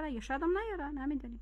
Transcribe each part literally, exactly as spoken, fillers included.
بیاره یا شاید هم نیاره، نمیدونیم.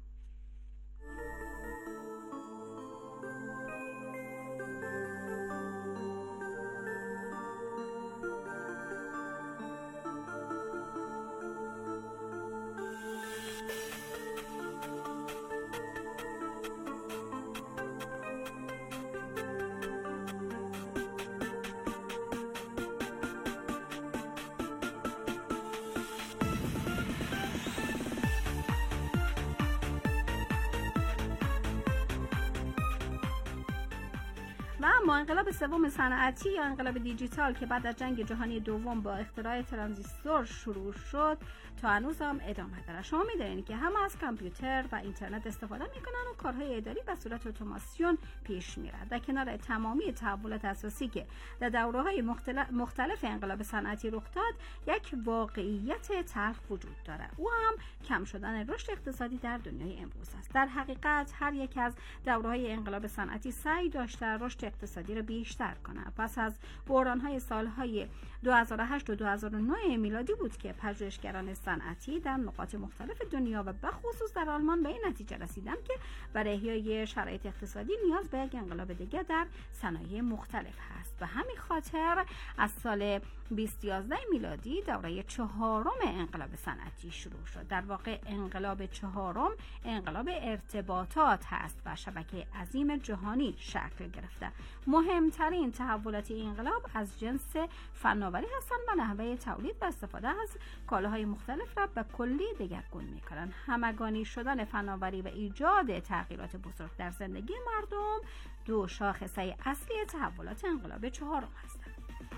اما انقلاب سوم صنعتی یا انقلاب دیجیتال که بعد از جنگ جهانی دوم با اختراع ترانزیستور شروع شد تا هنوز هم ادامه داره. شما می‌دونید که همه از کامپیوتر و اینترنت استفاده میکنن و کارهای اداری به صورت اتوماسیون پیش میره. در کنار تمامی تحولات اساسی که در دوره‌های مختلف, مختلف انقلاب صنعتی رخ داد، یک واقعیت تلخ وجود داره. او هم کم شدن رشد اقتصادی در دنیای امروز است. در حقیقت هر یک از دوره‌های انقلاب صنعتی سعی داشته رشد اقتصادی را بیشتر کنه. پس از بحران‌های سال‌های دو هزار و هشت و دو هزار و نه میلادی بود که پژوهشگران صنعتی در نقاط مختلف دنیا و به خصوص در آلمان به این نتیجه رسیدند که برای احیای شرایط اقتصادی نیاز به یک انقلاب دیگر در صنایع مختلف هست. به همین خاطر از سال بیست یازده میلادی دوره چهارم انقلاب صنعتی شروع شد. در واقع انقلاب چهارم انقلاب ارتباطات هست و شبکه عظیم جهانی شکل گرفته. مهمترین تحولات این انقلاب از جنس فناوری هستند و نحوه تولید و استفاده از کالاهای مختلف را به کلی دگرگون می‌کنند. همگانی شدن فناوری و ایجاد تغییرات بزرگ در زندگی مردم دو شاخصه اصلی تحولات انقلاب چهارم هستند.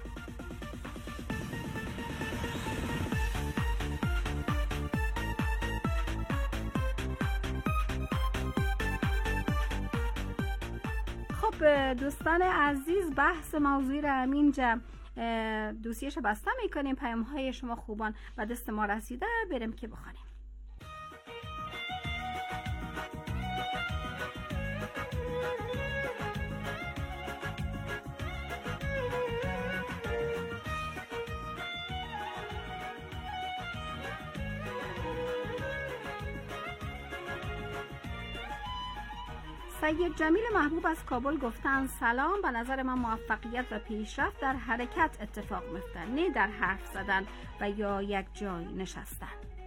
خب دوستان عزیز، بحث موضوعی را همینجا دوسیش بسته میکنیم. پیام های شما خوبان و دست ما رسیده، بریم که بخونیم. سید جمیل محبوب از کابل گفتن سلام، به نظر من موفقیت و پیشرفت در حرکت اتفاق میفته، نه در حرف زدن و یا یک جای نشستن.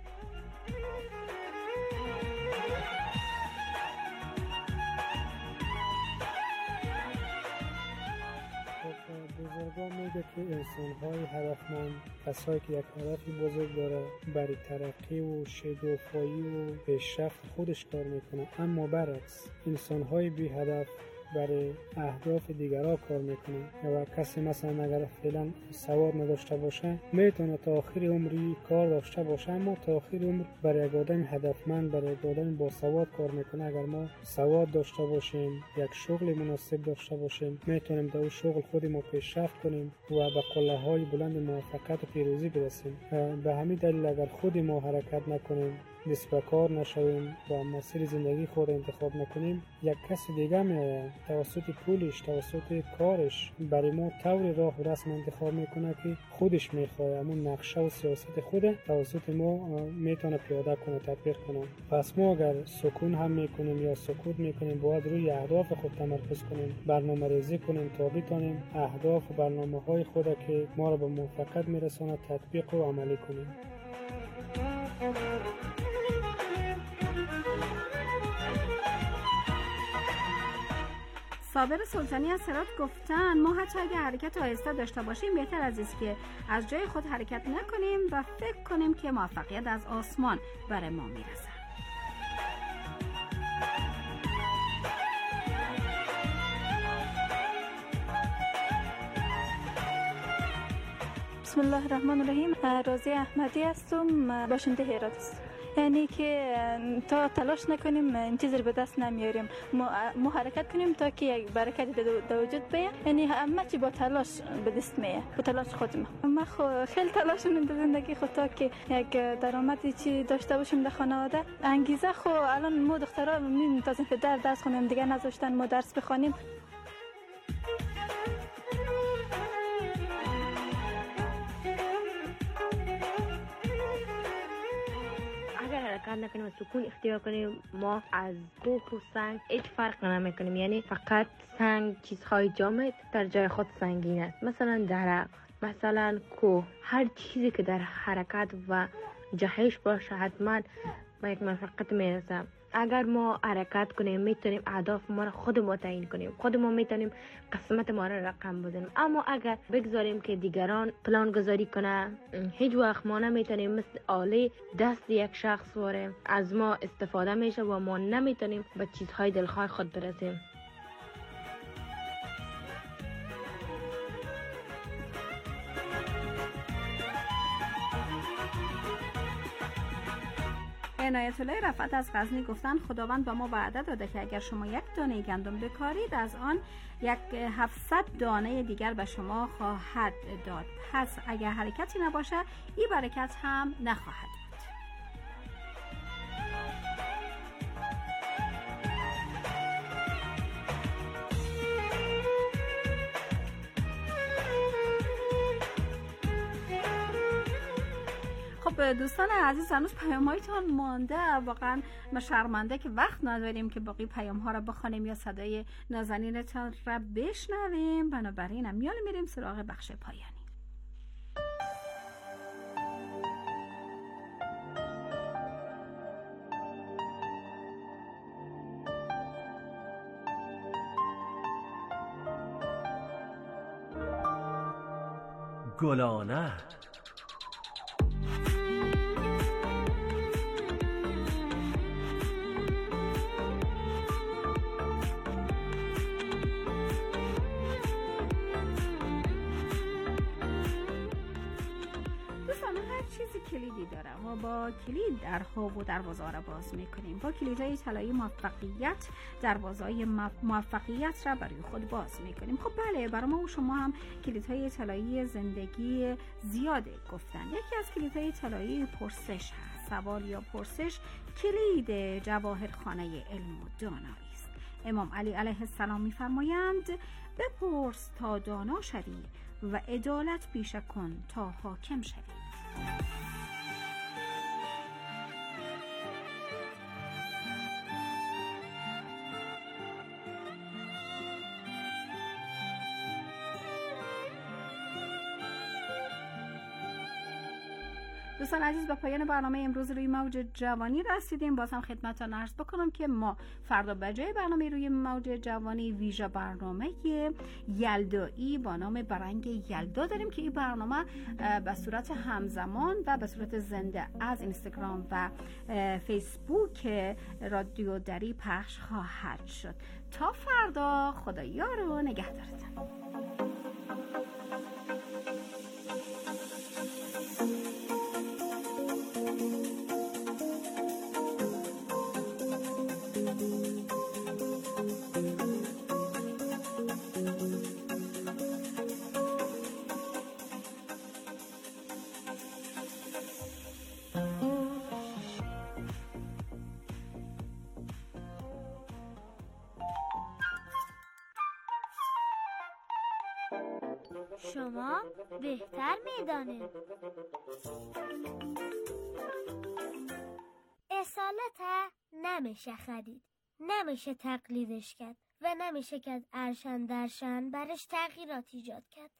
بزرگان میگه که انسان‌های هدفمند کسایی که یک هدفی بزرگ داره برای ترقی و شکوفایی و پیشرفت خودش کار میکنه، اما برعکس انسان‌های بی هدف برای اهداف دیگرها کار میکنه. و کسی مثلا اگر فعلا سواد نداشته باشه میتونه تا آخر عمری کار داشته باشه، اما تا آخر عمر برای یک آدم هدفمند، برای یک آدم با سواد کار میکنه. اگر ما سواد داشته باشیم، یک شغل مناسب داشته باشیم، میتونیم در اون شغل خودمون پیشرفت کنیم و به قله‌های بلند موفقیت و پیروزی برسیم. به همین دلیل اگر خود ما حرکت نکنیم، دست به کار نشویم و مسیر زندگی خود انتخاب نکنیم، یک کس دیگه میاد توسط پولش، توسط کارش برای ما طور راه و رسم انتخاب میکنه که خودش میخواد، همون نقشه و سیاست خود توسط ما میتونه پیاده کنه، تطبیق کنه. پس ما اگر سکون هم میکنیم یا سکوت میکنیم، باید روی اهداف خود تمرکز کنیم، برنامه ریزی کنیم تا بتونیم اهداف و برنامه های خود که ما را به موفقیت میرسونه تطبیق و عملی کنیم. صابر سلطانی از هرات گفتن ما حتی اگه حرکت آهسته داشته باشیم بهتر از است که از جای خود حرکت نکنیم و فکر کنیم که موفقیت از آسمان برای ما میرسه. بسم الله الرحمن الرحیم. رازی احمدی هستم، باشنده هرات است. یعنی که تا تلاش نکنیم این چیزی رو به دست نمیاریم، ما حرکت کنیم تا که یک برکت در وجود بیاد. یعنی همه چی با تلاش به دست میاد، با تلاش خودم. ما خو خیلی تلاش کنیم در زندگی خود تا که یک درآمدی چی داشته باشیم در خانواده. انگیزه خو الان ما دخترها میتونیم که در درس خونیم، دیگه نذاشتن ما درس بخونیم. حرکت نکنیم و سکون اختیار کنیم، ما از کوه و سنگ هیچ فرق نمیکنیم. یعنی فقط سنگ چیزهای جامد در جای خود سنگین است. مثلا درخت، مثلا کوه، هر چیزی که در حرکت و جهش باشه حتما با یک موفقیت میرسه. اگر ما حرکت کنیم میتونیم اهداف ما را خود ما تعیین کنیم، خود ما میتونیم قسمت ما را رقم بزنیم. اما اگر بگذاریم که دیگران پلان گذاری کنه، هیچ وقت ما نمیتونیم مثل آله دست یک شخص واره از ما استفاده میشه و ما نمیتونیم به چیزهای دلخواه خود برسیم. عنایت الله رفعت از غزنی گفتن خداوند به ما وعده داده که اگر شما یک دانه گندم بکارید از آن یک هفتصد دانه دیگر به شما خواهد داد. پس اگر حرکتی نباشه این برکت هم نخواهد بود. خب دوستان عزیز، هنوز پیام هایتان مانده. واقعا ما شرمنده که وقت نداریم که باقی پیام ها را بخوانیم یا صدای نازنینتان را بشنویم. بنابراین هم میال میریم سراغ بخش پایانی. گلانه کلیدی داره. ما با کلید درها و دروازه را باز میکنیم. با کلیدهای طلایی موفقیت دروازه‌های موفقیت را برای خود باز میکنیم. خب بله، برای ما و شما هم کلیدهای طلایی زندگی زیاده گفتن. یکی از کلیدهای طلایی پرسش هست. سوال یا پرسش کلید جواهرخانه علم و دانایی است. امام علی علیه السلام میفرمایند بپرس تا دانا شوی و عدالت پیشه کن تا حاکم شوی. دوستان عزیز، با پایان برنامه امروز روی موج جوانی رسیدیم. باز هم خدمتتان عرض بکنم که ما فردا بجای برنامه روی موج جوانی ویژه برنامه یلدایی با نام برنگ یلدا داریم که این برنامه به صورت همزمان و به صورت زنده از اینستاگرام و فیسبوک رادیو دری پخش خواهد شد. تا فردا، خدا یار و نگهدارتان. شما بهتر میدانید. اصالت نمیشه خرید، نمیشه تقلیدش کرد و نمیشه که از ارشن درشن برش تغییرات ایجاد کرد.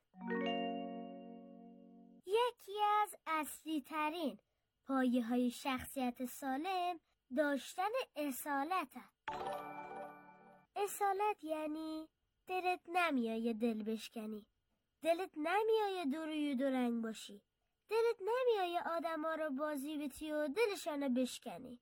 یکی از اصلی ترین پایه های شخصیت سالم داشتن اصالت هست. اصالت یعنی دلت نمیایه دل بشکنی، دلت نمیایه دو روی دو رنگ باشی، دلت نمیایه آدم ها رو بازی بتی و دلشانه بشکنی.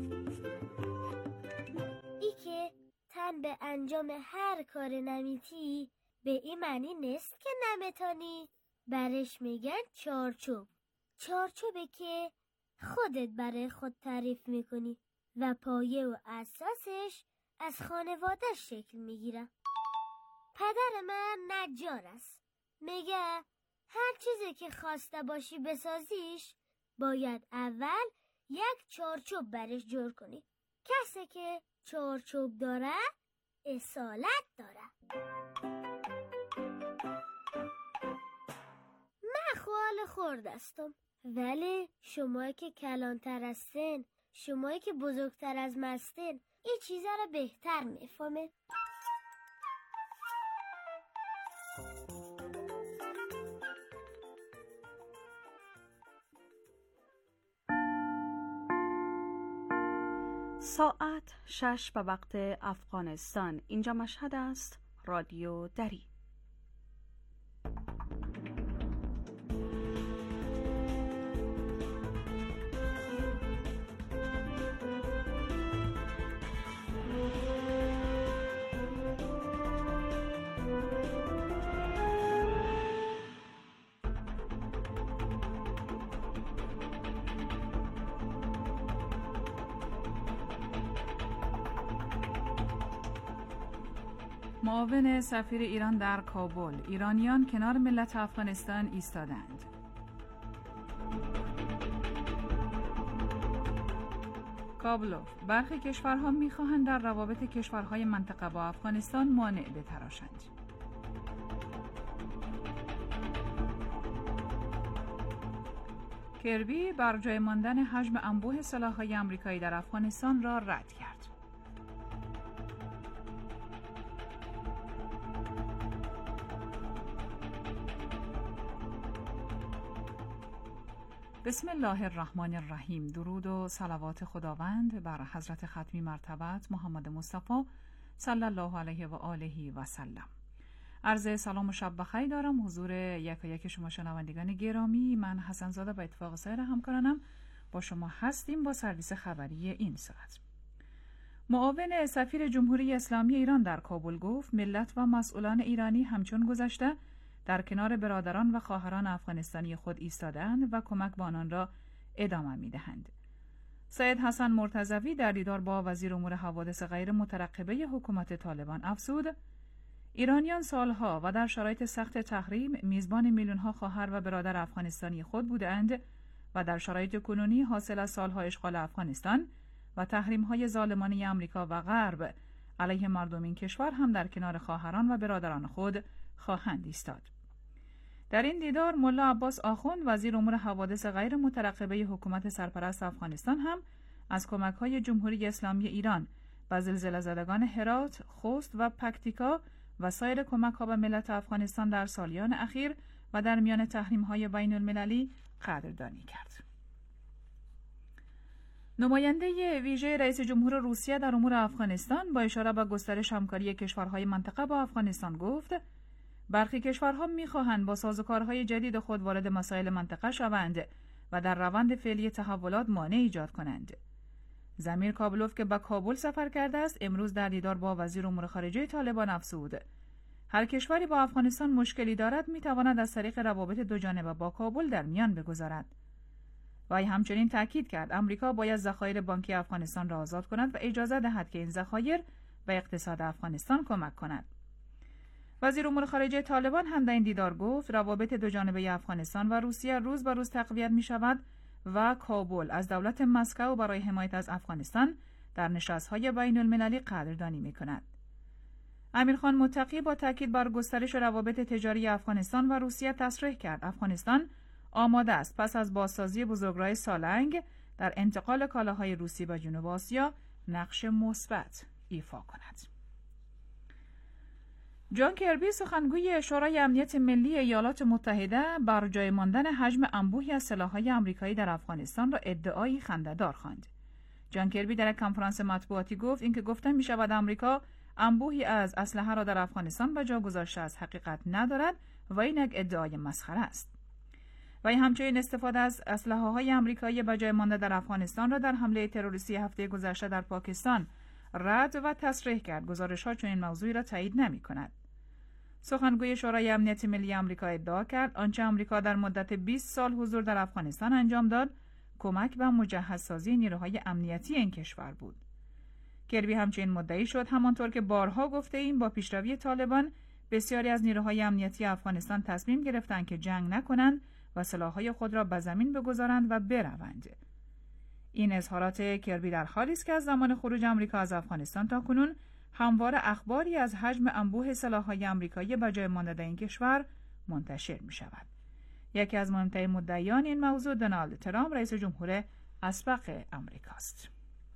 ای که تن به انجام هر کار نمیتی به این معنی نیست که نمیتانی. برش میگن چارچوب. چارچوبه که خودت برای خود تعریف میکنی و پایه و اساسش از خانواده شکل میگیره. پدر من نجار است. میگه هر چیزی که خواسته باشی بسازیش باید اول یک چارچوب برش جور کنی. کسی که چارچوب داره اصالت داره. من خوال خورد هستم، ولی شما که کلانتر هستین شمایی که بزرگتر از مستین این چیزا رو بهتر میفهمید. ساعت شش به وقت افغانستان. اینجا مشهد است. رادیو دری. معاون سفیر ایران در کابل: ایرانیان کنار ملت افغانستان ایستادند. کابلوف: برخی کشورها می‌خواهند در روابط کشورهای منطقه با افغانستان مانع بتراشند. کربی بر جای ماندن حجم انبوه سلاح‌های آمریکایی در افغانستان را رد کرد. بسم الله الرحمن الرحیم. درود و صلوات خداوند بر حضرت ختمی مرتبت محمد مصطفی صلی الله علیه و آله و سلم. عرض سلام و شب بخیر دارم حضور یک و یک شما شنوندگان گرامی. من حسن زاده به اتفاق سایر همکارانم با شما هستیم با سرویس خبری این ساعت. معاون سفیر جمهوری اسلامی ایران در کابل گفت ملت و مسئولان ایرانی همچون گذشته در کنار برادران و خواهران افغانستانی خود ایستادند و کمک به آنان را ادامه می‌دهند. سید حسن مرتضوی در دیدار با وزیر امور حوادث غیر مترقبه حکومت طالبان افزود: ایرانیان سالها و در شرایط سخت تحریم میزبان میلیون‌ها خواهر و برادر افغانستانی خود بودند و در شرایط کنونی حاصل از سالها اشغال افغانستان و تحریم‌های ظالمانه آمریکا و غرب علیه مردم این کشور هم در کنار خواهران و برادران خود خواهند ایستاد. در این دیدار ملا عباس آخوند وزیر امور حوادث غیر مترقبه حکومت سرپرست افغانستان هم از کمک‌های جمهوری اسلامی ایران به زلزله زدگان هرات، خوست و پکتیکا و سایر کمک‌ها به ملت افغانستان در سالیان اخیر و در میان تحریم‌های بین‌المللی قدردانی کرد. نماینده ویژه رئیس جمهور روسیه در امور افغانستان با اشاره به گسترش همکاری کشورهای منطقه با افغانستان گفت: برخی کشورها می‌خواهند با سازوکارهای جدید خود وارد مسائل منطقه شوند و در روند فعلی تحولات مانع ایجاد کنند. زمیر کابلوف که به کابل سفر کرده است امروز در دیدار با وزیر امور خارجه طالبان افزود: هر کشوری با افغانستان مشکلی دارد می‌تواند از طریق روابط دوجانبه با کابل در میان بگذارد. وی همچنین تاکید کرد آمریکا باید ذخایر بانکی افغانستان را آزاد کند و اجازه دهد که این ذخایر به اقتصاد افغانستان کمک کند. وزیر امور خارجه طالبان هم در این دیدار گفت روابط دوجانبه افغانستان و روسیه روز به روز تقویت می شود و کابل از دولت مسکو برای حمایت از افغانستان در نشست‌های بین المللی قدردانی می کند. امیرخان متقی با تاکید بر گسترش روابط تجاری افغانستان و روسیه تصریح کرد افغانستان آماده است پس از بازسازی بزرگراه سالنگ در انتقال کالاهای روسی به جنوب آسیا نقش مثبت ایفا کند. جان کربی سخنگوی شورای امنیت ملی ایالات متحده بر جای ماندن حجم انبوهی از سلاح‌های آمریکایی در افغانستان را ادعایی خنده‌دار خواند. جان کربی در یک کنفرانس مطبوعاتی گفت اینکه گفته می‌شود آمریکا انبوهی از اسلحه را در افغانستان به جا گذاشته از حقیقت ندارد و این یک ادعای مسخره است. و همچنین استفاده از اسلحه‌های آمریکایی به جای مانده در افغانستان را در حمله تروریستی هفته گذشته در پاکستان رد و تصریح کرد. گزارش‌ها چنین موضوعی را تایید نمی‌کند. سخنگوی شورای امنیت ملی آمریکا ادعا کرد آنچه آمریکا در مدت بیست سال حضور در افغانستان انجام داد کمک به مجهزسازی نیروهای امنیتی این کشور بود. کربی همچنین مدعی شد همانطور که بارها گفته ایم با پیشروی طالبان بسیاری از نیروهای امنیتی افغانستان تصمیم گرفتند که جنگ نکنند و سلاح‌های خود را به زمین بگذارند و بروند. این اظهارات کربی در حالی است که از زمان خروج آمریکا از افغانستان تا کنون همواره اخباری از حجم انبوه سلاح‌های آمریکایی به جای مانده در این کشور منتشر می‌شود. یکی از مهمترین مدعیان این موضوع دونالد ترامپ رئیس جمهور اسبق امریکاست.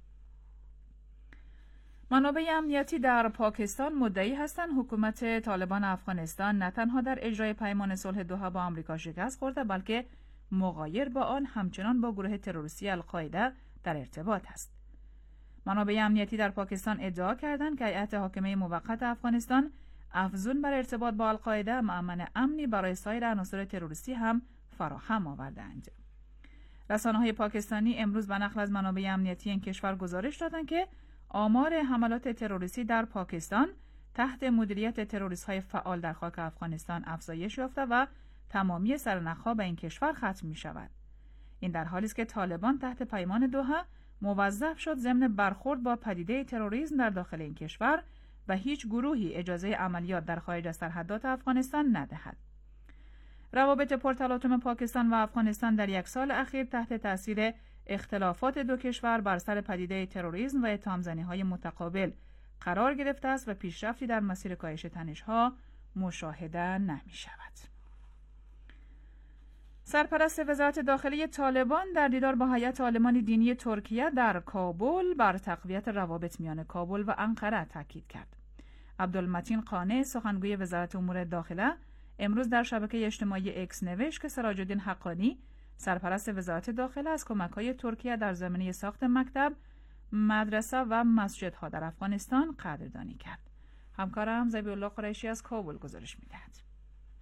منابع امنیتی در پاکستان مدعی هستند حکومت طالبان افغانستان نه تنها در اجرای پیمان صلح دوحه با آمریکا شکست خورده، بلکه مغایر با آن همچنان با گروه تروریستی القاعده در ارتباط است. منابع امنیتی در پاکستان ادعا کردند که هیئت حاکمه موقت افغانستان افزون بر ارتباط با القاعده مأمن امنی برای سایر عناصر تروریستی هم فراهم آوردند. رسانه‌های پاکستانی امروز به نقل از منابع امنیتی این کشور گزارش دادند که آمار حملات تروریستی در پاکستان تحت مدیریت تروریست‌های فعال در خاک افغانستان افزایش یافته و تمامی سرنخ‌ها به این کشور ختم می‌شود. این در حالی است که طالبان تحت پیمان دوحه موظف شد ضمن برخورد با پدیده تروریسم در داخل این کشور و هیچ گروهی اجازه عملیات در خارج از سرحدات افغانستان ندهد. روابط پرتلاطم پاکستان و افغانستان در یک سال اخیر تحت تاثیر اختلافات دو کشور بر سر پدیده تروریسم و اتهام‌زنی‌های متقابل قرار گرفته است و پیشرفتی در مسیر کاهش تنش‌ها مشاهده نمی‌شود. سرپرست وزارت داخلی طالبان در دیدار با هیئت عالمان دینی ترکیه در کابل بر تقویت روابط میان کابل و انقره تاکید کرد. عبدالمتین قانع سخنگوی وزارت امور داخله امروز در شبکه اجتماعی اکس نوشت که سراج الدین حقانی سرپرست وزارت داخله از کمک‌های ترکیه در زمینه ساخت مکتب، مدرسه و مسجدها در افغانستان قدردانی کرد. همکارم ذبیح الله قریشی از کابل گزارش می‌دهد.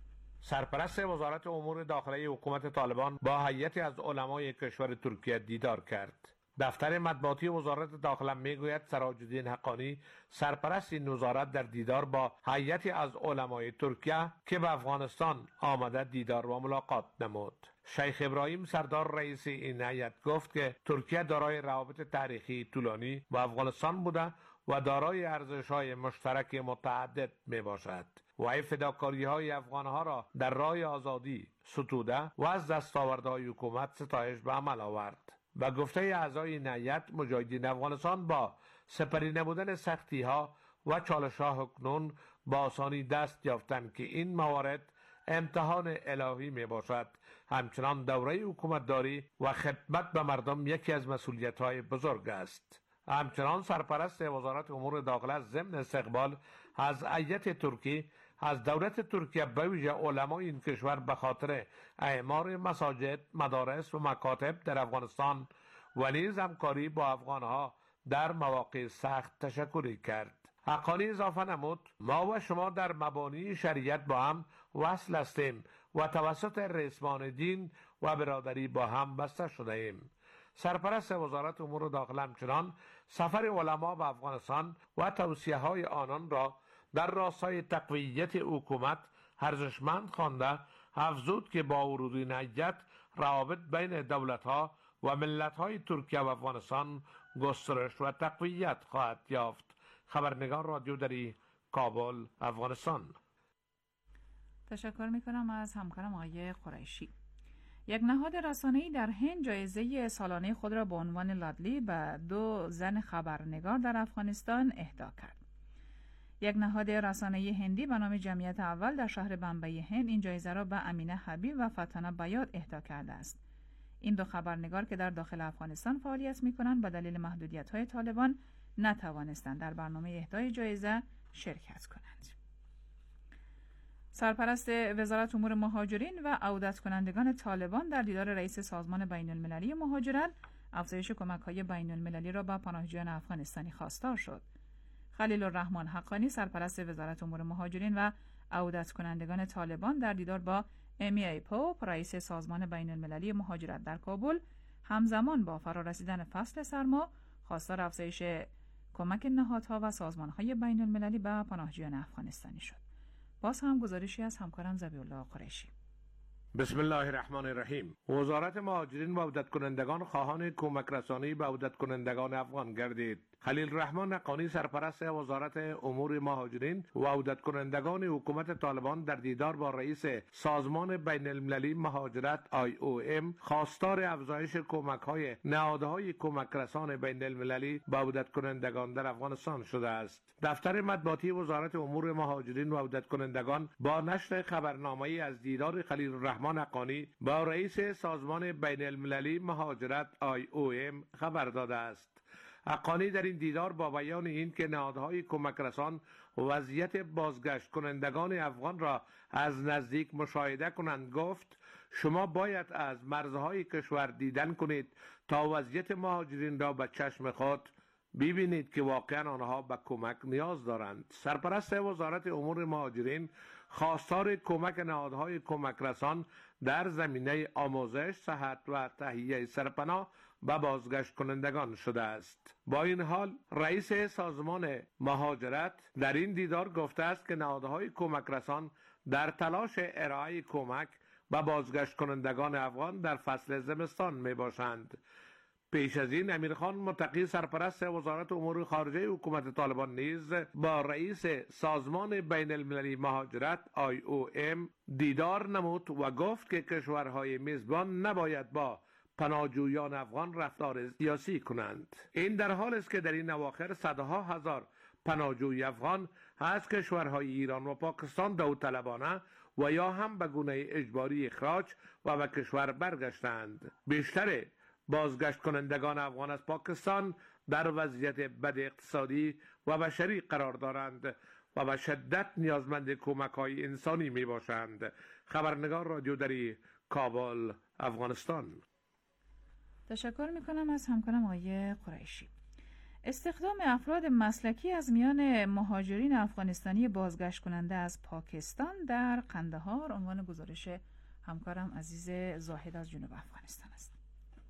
سرپرست وزارت امور داخلی حکومت طالبان با هیئتی از علمای کشور ترکیه دیدار کرد. دفتر مطبوعاتی وزارت داخله میگوید سراج الدین حقانی سرپرست این وزارت در دیدار با هیئتی از علمای ترکیه که به افغانستان آمده دیدار و ملاقات نمود. شیخ ابراهیم سردار رئیس این هیئت گفت که ترکیه دارای روابط تاریخی طولانی با افغانستان بوده و دارای ارزش‌های مشترک متعدد میباشد و فداکاری‌های افغان‌ها را در راه آزادی ستوده و از دستاوردهای حکومت ستایش به عمل آورد. و گفته اعضای این هیئت مجاهدین افغانستان با سپری نبودن سختی‌ها و چالش‌ها اکنون با آسانی دست یافتند که این موارد امتحان الهی می باشد. همچنان دوره حکومتداری و خدمت به مردم یکی از مسئولیت‌های بزرگ است. همچنان سرپرست وزارت امور داخله ضمن استقبال از هیئت ترکی از دولت ترکیه به ویژه علمای این کشور به خاطر اعمار مساجد، مدارس و مکاتب در افغانستان و نیز همکاری با افغانها در مواقع سخت تشکری کرد. حقانی اضافه نمود ما و شما در مبانی شریعت با هم وصل هستیم و توسط رسمان دین و برادری با هم بسته شده ایم. سرپرست وزارت امور داخله همچنان سفر علما به افغانستان و توصیه های آنان را در راستای تقویت حکومت ارزشمند خوانده افزود که با ورود این هیئت روابط بین دولت‌ها و ملت‌های ترکیه و افغانستان گسترش و تقویت خواهد یافت. خبرنگار رادیو دری کابل، افغانستان. تشکر میکنم از همکارم آقای قریشی. یک نهاد رسانه‌ای در هند جایزه سالانه خود را با عنوان لادلی به دو زن خبرنگار در افغانستان اهدا کرد. یک نهاد رسانه‌ای هندی به نام جمعیت اول در شهر بمبئی هند این جایزه را به امینه حبیب و فتانه بیات اهدا کرده است. این دو خبرنگار که در داخل افغانستان فعالیت می‌کنند به دلیل محدودیت‌های طالبان نتوانستند در برنامه اهدای جایزه شرکت کنند. سرپرست وزارت امور مهاجرین و عودت کنندگان طالبان در دیدار رئیس سازمان بین المللی مهاجرت افزایش کمک‌های بین المللی را به پناهجویان افغانستانی خواستار شد. خلیل الرحمن حقانی سرپرست وزارت امور مهاجرین و عودت کنندگان طالبان در دیدار با امی ای پوپ رئیس سازمان بین المللی مهاجرت در کابل همزمان با فرارسیدن فصل سرما خواستار افزایش کمک نهادها و سازمان‌های بین المللی به پناهجویان افغانستانی شد. باز هم گزارشی از همکارم ذبیح الله قریشی. بسم الله الرحمن الرحیم. وزارت مهاجرین و عودت کنندگان خواهان کمک رسانی به عودت کنندگان افغان گردید. خلیل الرحمن حقانی سرپرست وزارت امور مهاجرین و عودت کنندگان حکومت طالبان در دیدار با رئیس سازمان بین المللی مهاجرت آی او ام خواستار افزایش کمک‌های نهادهای کمک رسان بین المللی به عودت کنندگان در افغانستان شده است. دفتر مطبوعاتی وزارت امور مهاجرین و عودت کنندگان با نشر خبرنامه‌ای از دیدار خلیل الرحمن عبدالرحمن حقانی با رئیس سازمان بین المللی مهاجرت آی او ام خبر داده است. حقانی در این دیدار با بیان این که نهادهای کمک رسان وضعیت بازگشت کنندگان افغان را از نزدیک مشاهده کنند گفت شما باید از مرزهای کشور دیدن کنید تا وضعیت مهاجرین را به چشم خود ببینید که واقعا آنها به کمک نیاز دارند. سرپرست وزارت امور مهاجرین خواستار کمک نهادهای کمک رسان در زمینه آموزش، صحت و تهیه سرپناه و بازگشت کنندگان شده است. با این حال رئیس سازمان مهاجرت در این دیدار گفته است که نهادهای کمک رسان در تلاش ارائه کمک و بازگشت کنندگان افغان در فصل زمستان می باشند. پیش از این امیرخان متقی سرپرست وزارت امور خارجه حکومت طالبان نیز با رئیس سازمان بین المللی مهاجرت آی او ام دیدار نمود و گفت که کشورهای میزبان نباید با پناهجویان افغان رفتار سیاسی کنند. این در حال است که در این اواخر صدها هزار پناهجوی افغان از کشورهای ایران و پاکستان داوطلبانه و یا هم به گونه اجباری اخراج و به کشور برگشتند. بیشتر بازگشت کنندگان افغان از پاکستان در وضعیت بد اقتصادی و بشری قرار دارند و به شدت نیازمند کمک‌های انسانی می باشند. خبرنگار رادیو دری کابل، افغانستان. تشکر می کنم از همکارم آقای قریشی. استخدام افراد مسلکی از میان مهاجرین افغانستانی بازگشت کننده از پاکستان در قندهار عنوان گزارش همکارم عزیز زاهد از جنوب افغانستان است.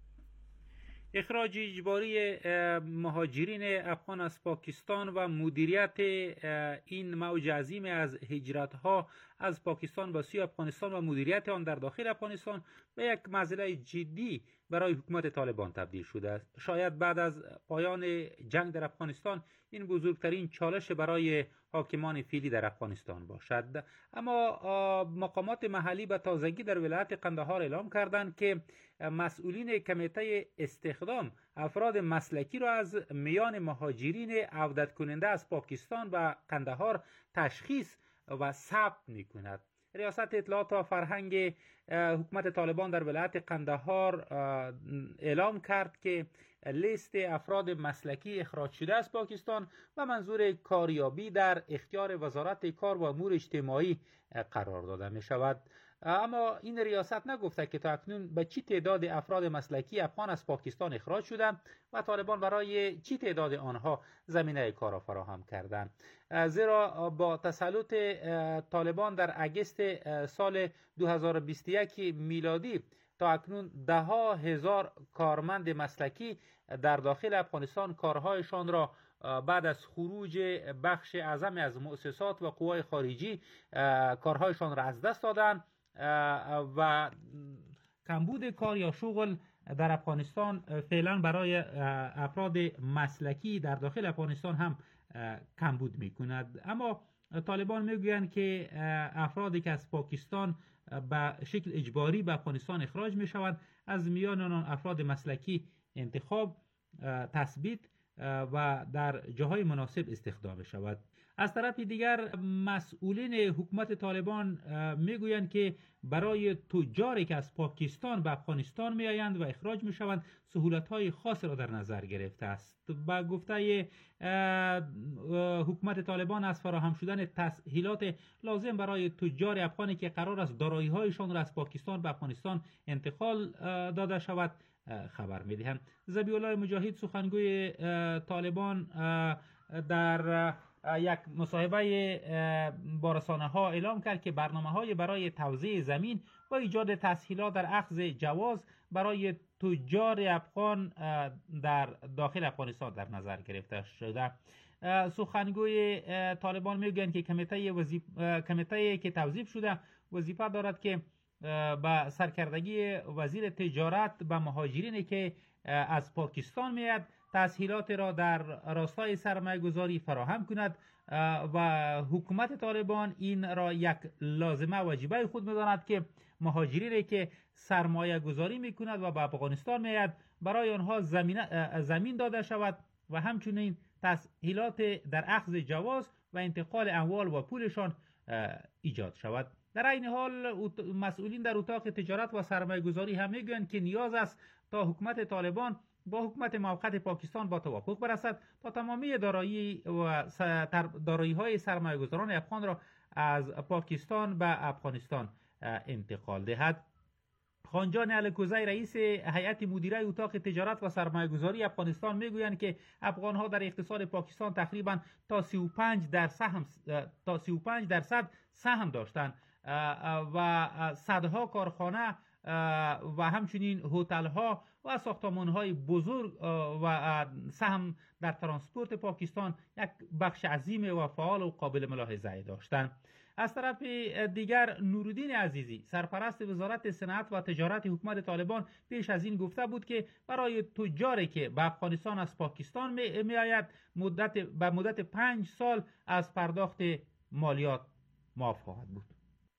اخراج اجباری مهاجرین افغان از پاکستان و مدیریت این موج عظیم از هجرت‌ها از پاکستان به سوی افغانستان و مدیریت آن در داخل افغانستان به یک مسئله جدی برای حکومت طالبان تبدیل شده است. شاید بعد از پایان جنگ در افغانستان این بزرگترین چالش برای حاکمان فعلی در افغانستان باشد. اما مقامات محلی به تازگی در ولایت قندهار اعلام کردند که مسئولین کمیته استخدام افراد مسلکی را از میان مهاجرین عودت کننده از پاکستان و قندهار تشخیص و ثبت می‌کند. ریاست اطلاعات و فرهنگ حکومت طالبان در ولایت قندهار اعلام کرد که لیست افراد مسلکی اخراج شده از پاکستان و منظور کاریابی در اختیار وزارت کار و امور اجتماعی قرار داده می شود. اما این ریاست نگفته که تا اکنون به چی تعداد افراد مسلکی افغان از پاکستان اخراج شدند و طالبان برای چی تعداد آنها زمینه کار را فراهم کردند. زیرا با تسلط طالبان در اگست سال دو هزار و بیست و یک میلادی تا اکنون ده ها هزار کارمند مسلکی در داخل افغانستان کارهایشان را بعد از خروج بخش اعظم از مؤسسات و قوای خارجی کارهایشان را از دست دادند و کمبود کار یا شغل در افغانستان فعلا برای افراد مسلکی در داخل افغانستان هم کمبود میکند. اما طالبان میگویند که افرادی که از پاکستان به شکل اجباری به افغانستان اخراج میشوند از میان آن افراد مسلکی انتخاب، تثبیت و در جاهای مناسب استخدام شود. از طرف دیگر مسئولین حکومت طالبان میگویند که برای تجاری که از پاکستان به افغانستان میآیند و اخراج میشوند سهولت‌های خاص را در نظر گرفته است. با گفته حکومت طالبان از فراهم شدن تسهیلات لازم برای تجار افغانی که قرار است دارایی‌هایشان را از پاکستان به افغانستان انتقال داده شود خبر می‌دهند. ذبیح الله مجاهد سخنگوی طالبان در یک مصاحبه با رسانه‌ها اعلام کرد که برنامه‌های برای توزیع زمین و ایجاد تسهیلات در اخذ جواز برای تجار افغان در داخل افغانستان در نظر گرفته شده. سخنگوی طالبان میگویند که کمیته وظیف... کمیته که توظیف شده وظیفه دارد که به سرکردگی وزیر تجارت به مهاجرینی که از پاکستان میاد تسهیلات را در راستای سرمایه گذاری فراهم کند و حکومت طالبان این را یک لازمه واجبه خود می‌داند که مهاجرینی که سرمایه گذاری میکند و به افغانستان میاد برای آنها زمین زمین داده شود و همچنین تسهیلات در اخذ جواز و انتقال اموال و پولشان ایجاد شود. در این حال مسئولین در اتاق تجارت و سرمایه گذاری هم میگویند که نیاز است تا حکومت طالبان با حکومت موقت پاکستان با توافق برسد تا تمامی دارایی و دارایی های سرمایه گذاران افغان را از پاکستان به افغانستان انتقال دهد. خانجان الکوزی رئیس هیئت مدیره اتاق تجارت و سرمایه گذاری افغانستان میگویند که افغان ها در اقتصاد پاکستان تقریبا تا سی و پنج درصد تا سی و پنج درصد سهم داشتند و صدها کارخانه و همچنین هتل ها و ساختمان های بزرگ و سهم در ترانسپورت پاکستان یک بخش عظیم و فعال و قابل ملاحظه داشتند. از طرف دیگر نورالدین عزیزی سرپرست وزارت صنعت و تجارت حکومت طالبان پیش از این گفته بود که برای تجاری که به افغانستان از پاکستان می آید مدت به مدت پنج سال از پرداخت مالیات معاف خواهد بود.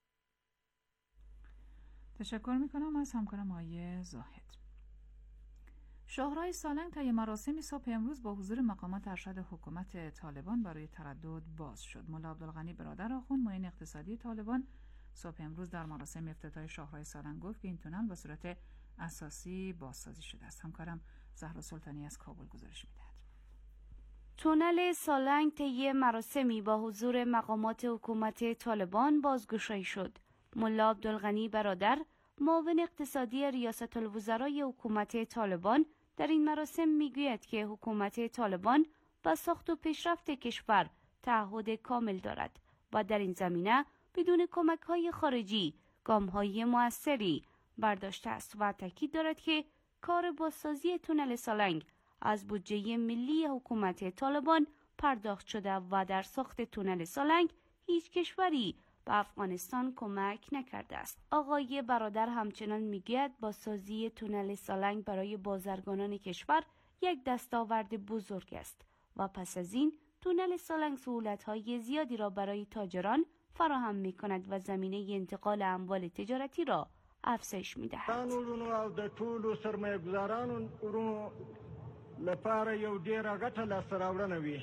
تشکر میکنم از همکارم آقای زاهد. شاهراه سالنگ طی مراسمی صبح امروز با حضور مقامات ارشد حکومت طالبان برای تردد باز شد. ملا عبدالغنی برادر آخوند معین اقتصادی طالبان صبح امروز در مراسم افتتاح شاهراه سالنگ گفت که این تونل به صورت اساسی بازسازی شده است. همکارم زهرا سلطانی از کابل گزارش میدهد. تونل سالنگ طی مراسمی با حضور مقامات حکومت طالبان بازگشایی شد. ملا عبدالغنی برادر معاون اقتصادی ریاست الوزرای حکومت طالبان در این مراسم میگوید که حکومت طالبان با ساخت و پیشرفت کشور تعهد کامل دارد و در این زمینه بدون کمک‌های خارجی گام‌های مؤثری برداشته است و تاکید دارد که کار بازسازی تونل سالنگ از بودجه ملی حکومت طالبان پرداخت شده و در ساخت تونل سالنگ هیچ کشوری به افغانستان کمک نکرده است. آقای برادر همچنان میگوید بازسازی تونل سالنگ برای بازرگانان کشور یک دستاورد بزرگ است و پس از این تونل سالنگ سهولت‌های زیادی را برای تاجران فراهم می‌کند و زمینه انتقال اموال تجارتی را افزایش می‌دهد. او د ټولو سرمایه‌ګزارانو ورونو لپاره یو ډېره ګټه لاسته راوړنه وي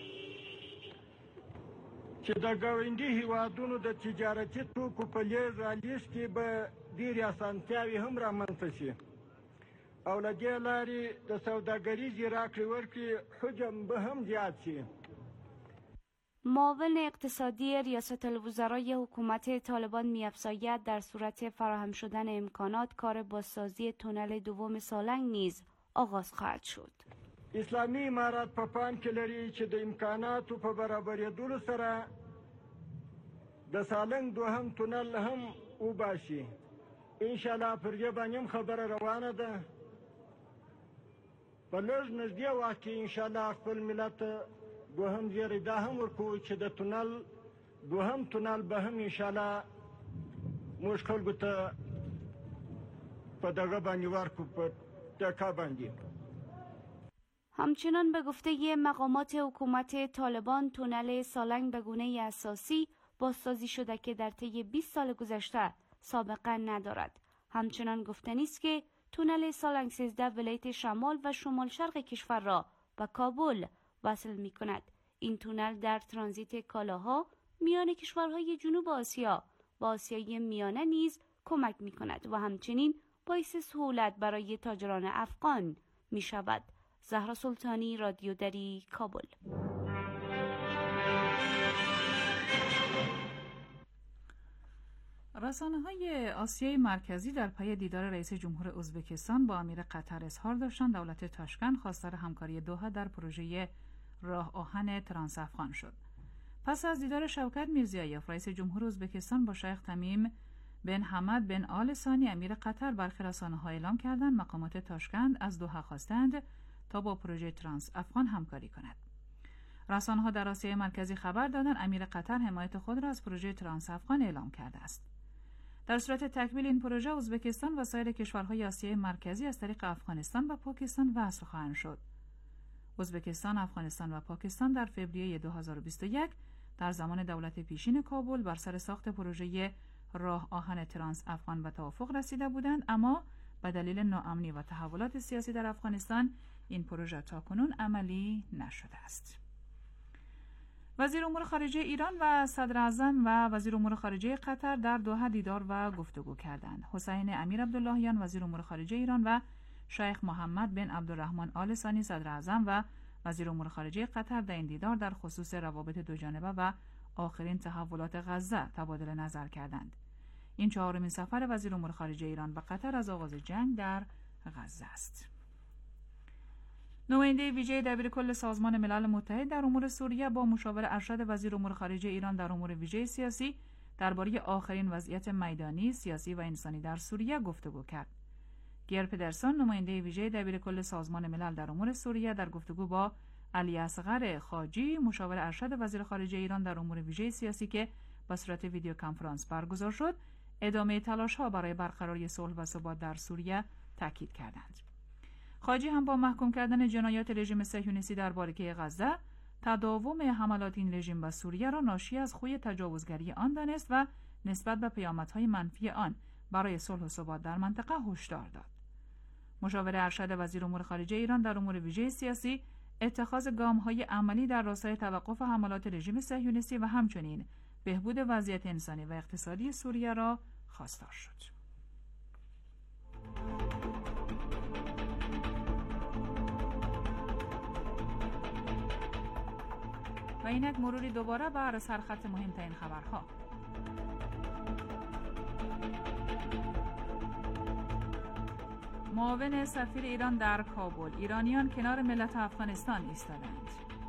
چې د ګاونډي هیوادونو د تجارتي توکو په لیږد رالېږد کې به ډېرې اسانتیاوې هم رامنځته شي او له دې لارې د سوداګریزې راکړې ورکړې حجم به هم زیاد شي. معاون اقتصادی ریاست الوزرای حکومت طالبان می‌افزاید در صورت فراهم شدن امکانات کار بازسازی تونل دوم سالنگ نیز آغاز خواهد شد. اسلامی امارات په پام کې لري چې د امکاناتو په برابرېدلو سره د سالنګ دوهم تونل هم وباسي. انشاءالله پر دې باندې هم خبره روانه ده. په لږ نږدې وخت کې انشاءالله خپل ملت دوهم زیری دا هم ورکوو چې د تونل دوهم تونل به هم انشاءالله موږ خلکو ته په دغه باندې ورکو په ټکا باندې. همچنان به گفته مقامات حکومت طالبان تونل سالنگ به گونه اساسی بازسازی شده که در طی بیست سال گذشته سابقه ندارد. همچنان گفتنی است که تونل سالنگ سیزده ولایت شمال و شمال شرق کشور را به کابل وصل می کند. این تونل در ترانزیت کالاها میان کشورهای جنوب آسیا و آسیای میانه نیز کمک می کند و همچنین باعث سهولت برای تاجران افغان می شود. زهرا سلطانی، رادیو دری، کابل. رسانه‌های آسیای مرکزی در پی دیدار رئیس جمهور ازبکستان با امیر قطر اظهار داشتند دولت تاشکند خواستار همکاری دوحه در پروژه راه آهن ترانس افغان شد. پس از دیدار شوکت میرزیایف رئیس جمهور ازبکستان با شیخ تمیم بن حمد بن آل ثانی امیر قطر، برخی رسانه‌ها اعلام کردند مقامات تاشکند از دوحه خواستند تا با پروژه ترانس افغان همکاری کند. رسانه‌ها در آسیای مرکزی خبر دادند امیر قطر حمایت خود را از پروژه ترانس افغان اعلام کرده است. در صورت تکمیل این پروژه ازبکستان و سایر کشورهای آسیای مرکزی از طریق افغانستان و پاکستان وصل خواهند شد. ازبکستان، افغانستان و پاکستان در فوریه دو هزار و بیست و یک در زمان دولت پیشین کابل بر سر ساخت پروژه راه آهن ترانس افغان به توافق رسیده بودند، اما به دلیل ناامنی و تحولات سیاسی در افغانستان این پروژه تاکنون عملی نشده است. وزیر امور خارجه ایران و صدر اعظم و وزیر امور خارجه قطر در دوحه دیدار و گفتگو کردند. حسین امیر عبداللهیان وزیر امور خارجه ایران و شیخ محمد بن عبدالرحمن آل ثانی صدر اعظم و وزیر امور خارجه قطر در این دیدار در خصوص روابط دوجانبه و آخرین تحولات غزه تبادل نظر کردند. این چهارمین سفر وزیر امور خارجه ایران و قطر از آغاز جنگ در غزه است. نماینده ویژه دبیرکل سازمان ملل متحد در امور سوریه با مشاور ارشد وزیر امور خارجه ایران در امور ویژه سیاسی درباره آخرین وضعیت میدانی، سیاسی و انسانی در سوریه گفتگو کرد. گیر پدرسون نماینده ویژه دبیرکل سازمان ملل در امور سوریه در گفتگو با علی اصغر خاجی مشاور ارشد وزیر خارجه ایران در امور ویژه سیاسی که به صورت ویدیو کنفرانس برگزار شد، ادامه تلاش‌ها برای برقراری صلح و ثبات در سوریه تاکید کردند. خاجی هم با محکوم کردن جنایات رژیم صهیونیستی در باریکه غزه، تداوم حملات این رژیم به سوریه را ناشی از خوی تجاوزگری آن دانست و نسبت به پیامدهای منفی آن برای صلح و ثبات در منطقه هشدار داد. مشاور ارشد وزیر امور خارجه ایران در امور ویژه سیاسی اتخاذ گام‌های عملی در راستای توقف حملات رژیم صهیونیستی و همچنین بهبود وضعیت انسانی و اقتصادی سوریه را خواستار شد. و اینک مروری دوباره بر سرخط مهمترین خبرها. معاون سفیر ایران در کابل: ایرانیان کنار ملت افغانستان ایستادند.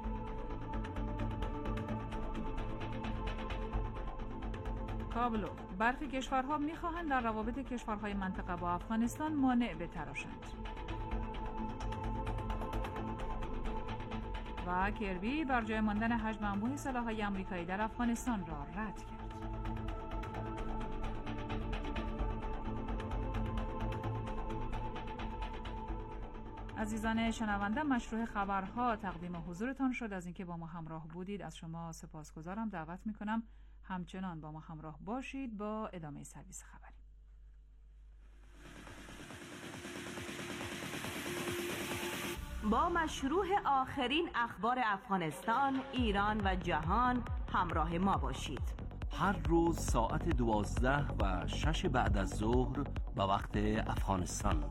کابلو: برخی کشورها می‌خواهند در روابط کشورهای منطقه با افغانستان مانع بتراشند. و کربی بر جای ماندن حجم انبوه سلاح‌های آمریکایی در افغانستان را رد کرد. عزیزان شنونده، مشروع خبرها تقدیم حضورتان شد. از اینکه با ما همراه بودید از شما سپاسگزارم. دعوت میکنم همچنان با ما همراه باشید با ادامه سرویس خبری. با مشروع آخرین اخبار افغانستان، ایران و جهان همراه ما باشید. هر روز ساعت دوازده و شش بعد از ظهر به وقت افغانستان.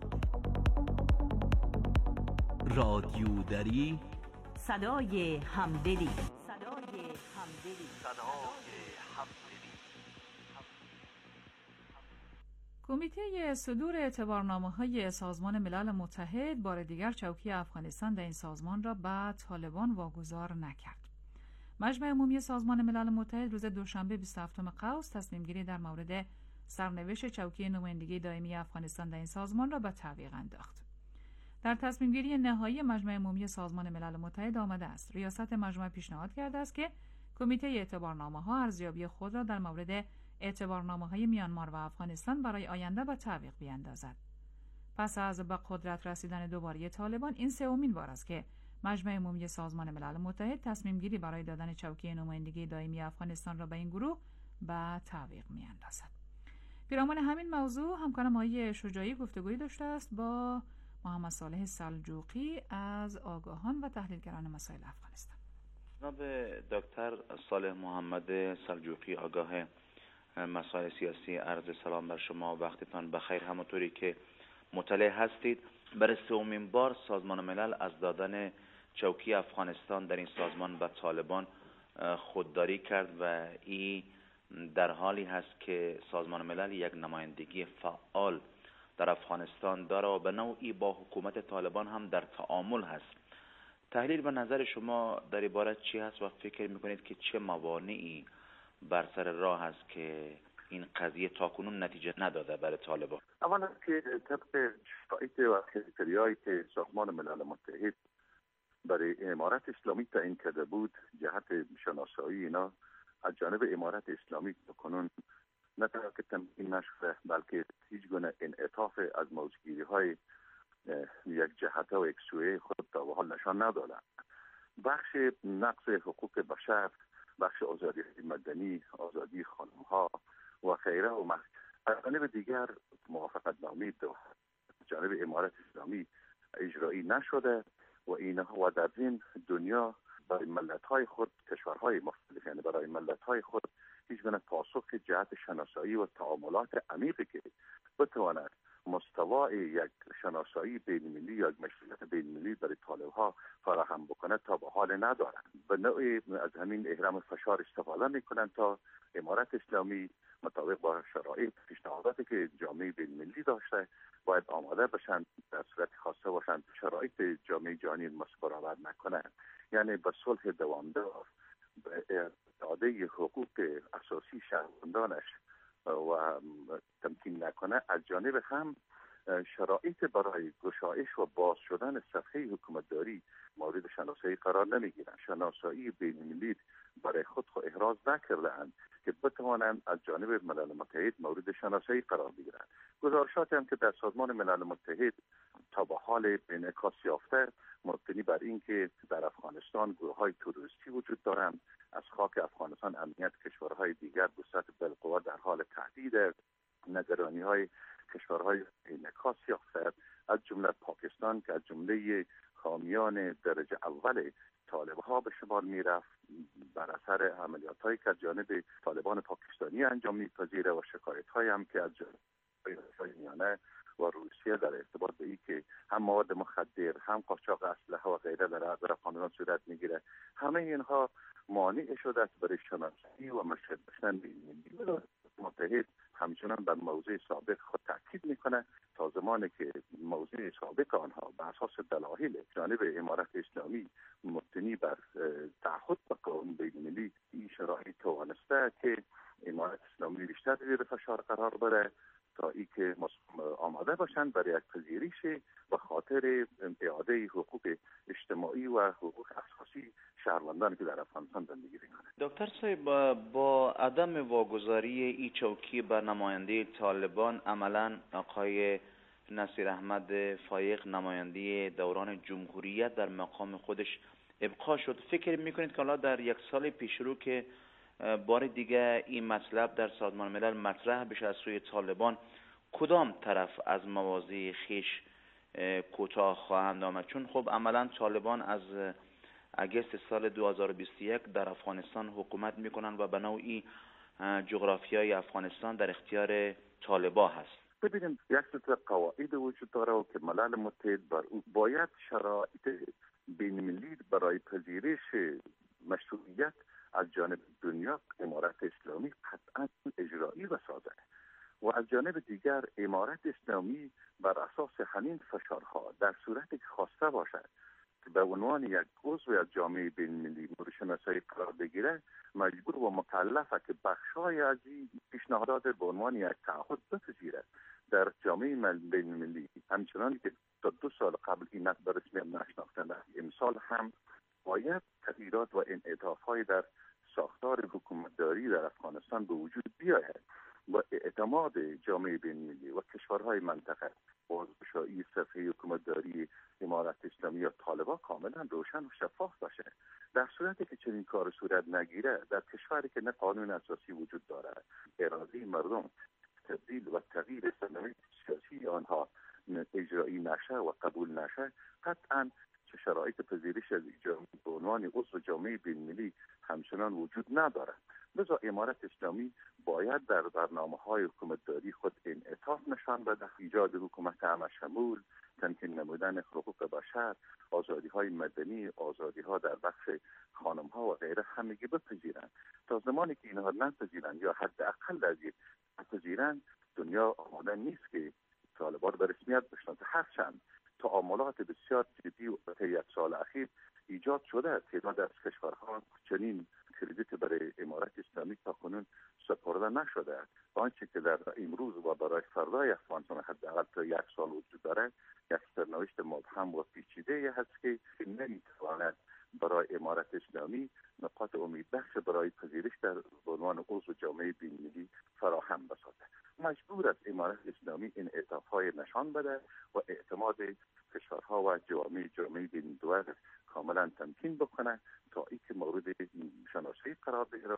رادیو دری، صدای همدلی. صدای همدلی. صدای همدلی. کمیته صدور اعتبارنامه‌های سازمان ملل متحد بار دیگر چوکی افغانستان در این سازمان را به طالبان واگذار نکرد. مجمع عمومی سازمان ملل متحد روز دوشنبه بیست و هفتم قوس تصمیم گیری در مورد سرنوشت چوکی نمایندگی دائمی افغانستان در این سازمان را به تعویق انداخت. در تصمیم گیری نهایی مجمع عمومی سازمان ملل متحد آمده است: ریاست مجمع پیشنهاد کرده است که کمیته اعتبارنامه‌ها ارزیابی خود را در مورد اعتبارنامه‌های میانمار و افغانستان برای آینده به تعویق بیاندازد. پس از به قدرت رسیدن دوباره طالبان، این سومین بار است که مجمع عمومی سازمان ملل متحد تصمیم گیری برای دادن چوکی نمایندگی دائمی افغانستان را به این گروه به تعویق میاندازد. پیرامون همین موضوع همکارم آقای شجاعی گفتگویی داشته است با محمد صالح سلجوقی از آگاهان و تحلیلگران مسائل افغانستان. جناب دکتر صالح محمد سلجوقی، آگاه مسائل سیاسی، عرض سلام بر شما، وقتتان بخیر. همونطوری که مطلع هستید، برای سومین بار سازمان ملل از دادن چوکی افغانستان در این سازمان به طالبان خودداری کرد و این در حالی هست که سازمان ملل یک نمایندگی فعال در افغانستان داره و به نوعی با حکومت طالبان هم در تعامل هست. تحلیل و نظر شما در این باره چی هست و فکر میکنید که چه موانعی بر سر راه است که این قضیه تاکنون نتیجه نداده برای طالبان؟ اولا که طبق شرایط و کریتریایی که سازمان ملل متحد برای امارت اسلامی تعیین کرده بود، جهت شناسایی اینا از جانب امارت اسلامی تاکنون نه تنها که تمکین نشده، بلکه هیچ گونه انعطاف از موضوعگیری های یک جهت و یک سویه خود تا به حال نشان ندادند. بخش نقض حقوق بشر، بخش آزادی مدنی، آزادی خانم ها و خیره و مخ... از جانب دیگر موافقت نامه جانب امارت اسلامی اجرایی نشده و اینها و در این دنیا برای ملت‌های خود، کشورهای مختلف، یعنی برای ملت‌های خود هیچ گونه پاسخ جهت شناسایی و تعاملات عمیقی که بتواند مستوای یک شناسایی بین‌المللی یا یک مشروعیت بین‌المللی برای طالب‌ها فراهم بکنه تا به حال ندارند. به نوعی از همین اهرام فشار استفاده میکنند تا امارت اسلامی مطابق با شرایط پیشنهاداتی که جامعه بین‌المللی داشته باید آماده باشند، در صورت خاصه باشند شرایط جامعه جهانی برآورد نکنند، یعنی به صلح دوامدار، به اعاده حقوق اساسی شهروندانش و تمکین نکنه، از جانب هم شرایط برای گشایش و باز شدن صفحه حکومتداری مورد شناسایی قرار نمیگیرند. شناسایی بین‌المللی برای خود خود احراز نکردند که بتوانند از جانب ملل متحد مورد شناسایی قرار بگیرند. گزارشات هم که در سازمان ملل متحد تا به حال انعکاس یافته مبتنی بر این که در افغانستان گروه‌های تروریستی وجود دارند، از خاک افغانستان امنیت کشورهای دیگر به صورت بالقوه در حال تهدید، نگرانی‌های کشورهای انعکاس یافته از جمله پاکستان که از جمله حامیان درجه اول طالب‌ها به شمار می‌رفت، بر اثر عملیات‌هایی که از جانب طالبان پاکستانی انجام می‌پذیره و شکایت‌هایی هم که از جانب میانه و روسیه در ارتباط به این که هم مواد مخدر، هم قاچاق اسلحه و غیره در افغانستان صورت می‌گیره، همه اینها مانع شده است برای شناسایی و مشهد داشتن بین‌المللی. متحد همچنان بر موضوع سابق خود تاکید میکنه تا زمانی که موضوع سابق آنها به اساس دلایل جانب امارت اسلامی مبتنی بر تعهد با قانون بین‌المللی این شرایط توانسته که امارت اسلامی بیشتر زیر فشار قرار بره تا ای که آماده باشند برای یک پذیرش به خاطر اعاده حقوق اجتماعی و حقوق اساسی شهروندانی که در افغانستان زندگی می‌کنند. دکتر صاحب، با عدم واگذاری این چوکی بر نماینده طالبان، عملاً آقای نصیر احمد فایق نماینده دوران جمهوریت در مقام خودش ابقا شد. فکر میکنید که حالا در یک سال پیش رو که بار دیگه این مطلب در سازمان ملل مطرح بشه از سوی طالبان، کدام طرف از مواضع خیش کوتاه خواهند آمد؟ چون خب عملا طالبان از اگست سال دو هزار و بیست و یک در افغانستان حکومت میکنن و به نوعی جغرافیای افغانستان در اختیار طالبان هست. ببینیم یک سری قواعد وجود داره و که ملل متحد بر او باید شرایط بین‌المللی برای پذیرش مشروعیت از جانب دنیا امارت اسلامی قطعا اجرایی بسازه و از جانب دیگر امارت اسلامی بر اساس همین فشارها در صورتی که خواسته باشد که به عنوان یک عضو از جامعه بین‌المللی مورد شناسایی قرار بگیره، مجبور و مکلفه که بخشای از این پیشنهادات به عنوان یک تعهد بپذیره در جامعه بین‌المللی، همچنان که تا دو سال قبل این به رسمیت نشناختند. امسال هم باید تغییرات و انعطاف‌های در ساختار حکومتداری در افغانستان به وجود بیاید و اعتماد جامعه بین‌المللی و کشورهای منطقه بازگشایی صفحه حکومتداری امارت اسلامی یا طالبان کاملا روشن و شفاف باشه. در صورتی که چنین کار صورت نگیره، در کشوری که نه قانون اساسی وجود داره، اراده مردم تبدیل و تغییر سرنوشت سیاسی آنها اجرایی نشه و قبول نشه، قطعا شرایط پذیرش از جامعه به عنوان عضو جامعه بین‌المللی همچنان وجود نداره. لذا امارت اسلامی باید در برنامه‌های حکومتداری خود انعطاف نشان بده، ایجاد حکومت همه شمول، تمکین نمودن حقوق بشر، آزادی‌های مدنی، آزادی‌ها در بخش خانم‌ها و غیره همگی بپذیرند. تا زمانی که اینها نپذیرند یا حداقل از این نپذیرند، دنیا آماده نیست که طالبان به رسمیت بشناسه. هرچند تعاملات بسیار جدی و طی یک سال اخیر ایجاد شده، تعداد از کشورها چنین کردیت برای امارت اسلامی تا کنون سپرده نشده. آنچه که در امروز و برای فردای افغانستان حداقل تا یک سال وجود داره، یک سرنوشت مبهم و پیچیده هست که نمیتواند برای امارت اسلامی نقاط امید بخش برای پذیرش در عنوان عضو جامعه بین‌المللی فراهم بسازد. مجبور است امارت اسلامی این انعطاف‌های نشان بده و اعتماد کشورها و جامعه جامعه بین‌المللی کاملا تمکین بکنه تا اینکه مورد شناسایی قرار بگیره.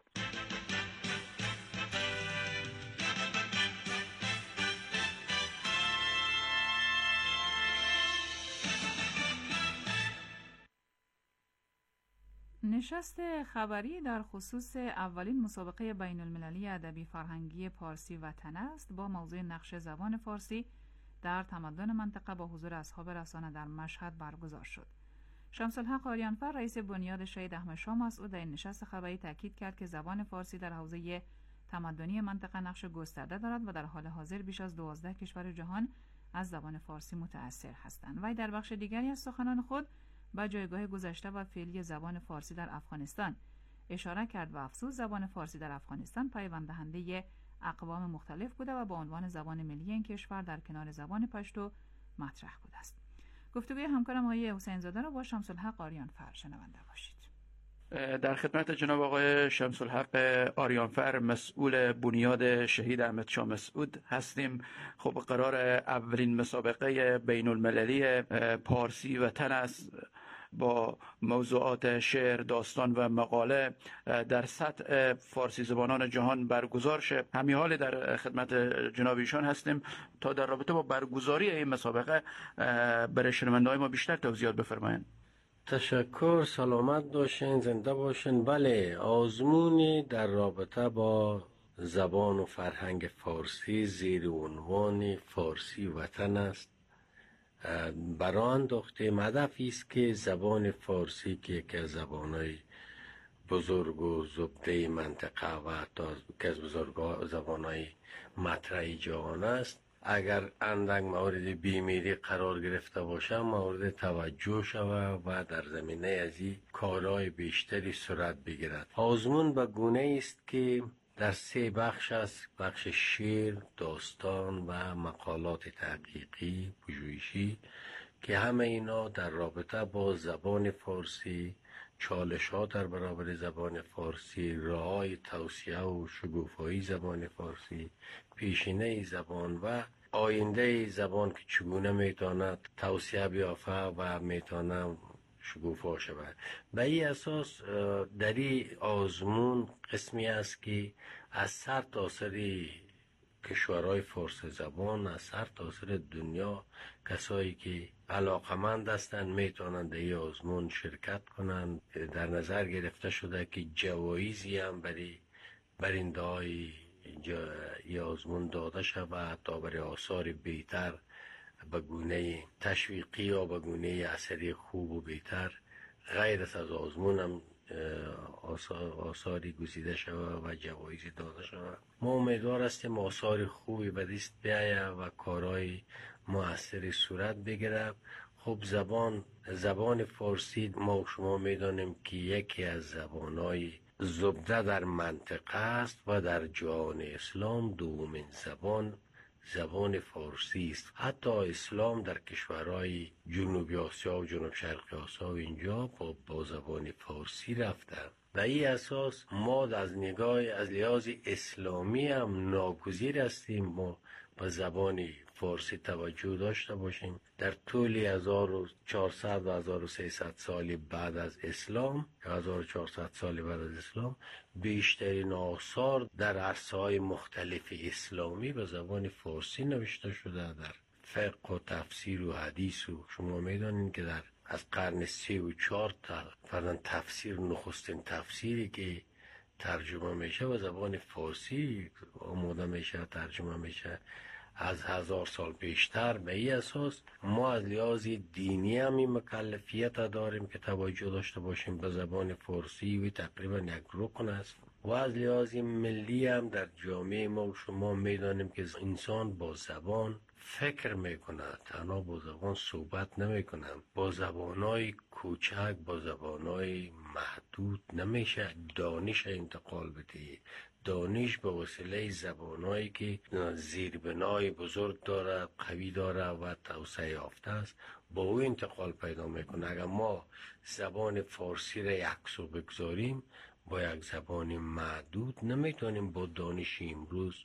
نشست خبری در خصوص اولین مسابقه بین المللی ادبی فرهنگی پارسی وطن است با موضوع نقش زبان فارسی در تمدن منطقه با حضور اصحاب رسانه در مشهد برگزار شد. شمس الحق آریانفر رئیس بنیاد شهید احمد شاه مسعود در این نشست خبری تاکید کرد که زبان فارسی در حوزه تمدنی منطقه نقش گسترده دارد و در حال حاضر بیش از دوازده کشور جهان از زبان فارسی متأثر هستند. وی در بخش دیگری از سخنان خود به جایگاه گذشته و فعلی زبان فارسی در افغانستان اشاره کرد و افزود زبان فارسی در افغانستان پیوند دهنده اقوام مختلف بوده و با عنوان زبان ملی این کشور در کنار زبان پشتو مطرح بوده است. گفتگوی همکارم آقای حسین زاده را با شمس الحق آریانفر شنونده باشید. در خدمت جناب آقای شمس الحق آریانفر مسئول بنیاد شهید احمد شاه مسعود هستیم. خب قرار اولین مسابقه بین المللی پارسی وطن است با موضوعات شعر، داستان و مقاله در سطح فارسی زبانان جهان برگزار شه. همین حال در خدمت جناب ایشان هستیم تا در رابطه با برگزاری این مسابقه برای شنونده‌های ما بیشتر توضیحات بفرمایید. تشکر، سلامت باشین، زنده باشین. بله، آزمونی در رابطه با زبان و فرهنگ فارسی زیر عنوان فارسی وطن است. برای انداختیم هدفی است که زبان فارسی که یکی از زبانهای بزرگ و زبده منطقه و حتی که از بزرگ زبانهای مطرح جهان است، اگر اندک مورد بیمیری قرار گرفته باشه مورد توجه شود و در زمینه از این کارهای بیشتری صورت بگیرد. آزمون به گونه است که در سه بخش است: بخش شعر، داستان و مقالات تحقیقی پژوهشی که همه اینا در رابطه با زبان فارسی، چالش ها در برابر زبان فارسی، راه‌های توسعه و شکوفایی زبان فارسی، پیشینه زبان و آینده زبان که چگونه میتواند توسعه بیافته و میتواند شکوفا شود. به این اساس در این آزمون قسمی است که از سر تا سر کشورهای فارس زبان، از سر تا سر دنیا کسایی که علاقمند هستند میتونند در این آزمون شرکت کنند. در نظر گرفته شده که جوایزی هم برای برنده های این آزمون داده شود تا برای آثار بهتر به گونه تشویقی یا به گونه اثری خوب و بهتر غیر از آزمون هم آثاری گزیده شود و جوایزی داده شود. ما امیدوار هستیم آثار خوبی به دست بیاید و کارهای مؤثری صورت بگیرد. خب زبان زبان فارسی ما شما میدانیم که یکی از زبانهای زبده در منطقه است و در جهان اسلام دومین زبان زبان فارسی است. حتی اسلام در کشورهای جنوبی آسیا و جنوب شرقی آسیا و اینجا با, با زبان فارسی رفته. و این اساس ما از نگاه از لحاظ اسلامی هم ناگزیر هستیم ما با زبان فارسی توجه داشته باشیم. در طول هزار و چهارصد و هزار و سیصد سال بعد از اسلام هزار و چهارصد سال بعد از اسلام بیشترین آثار در عرصه‌های مختلف اسلامی به زبان فارسی نوشته شده. در فقه و تفسیر و حدیث و شما میدانید که در از قرن سی و چهار فرزن تفسیر نخستین تفسیری که ترجمه میشه به زبان فارسی آماده میشه ترجمه میشه از هزار سال پیشتر. به این اساس ما از لحاظ دینی هم این مکلفیت داریم که توجه داشته باشیم به زبان فارسی و تقریبا یک رکن است. و از لحاظ ملی هم در جامعه ما شما میدانیم که انسان با زبان فکر میکنه، تنها با زبان صحبت نمیکنه. با زبانهای کوچک، با زبانهای محدود نمیشه دانش انتقال بده. دانش به وسیله زبانهایی که زیربنای بزرگ داره، قوی داره و توسعه یافته است با او انتقال پیدا میکنه. اگر ما زبان فارسی را یکسو بگذاریم با یک زبان محدود نمیتونیم با دانش امروز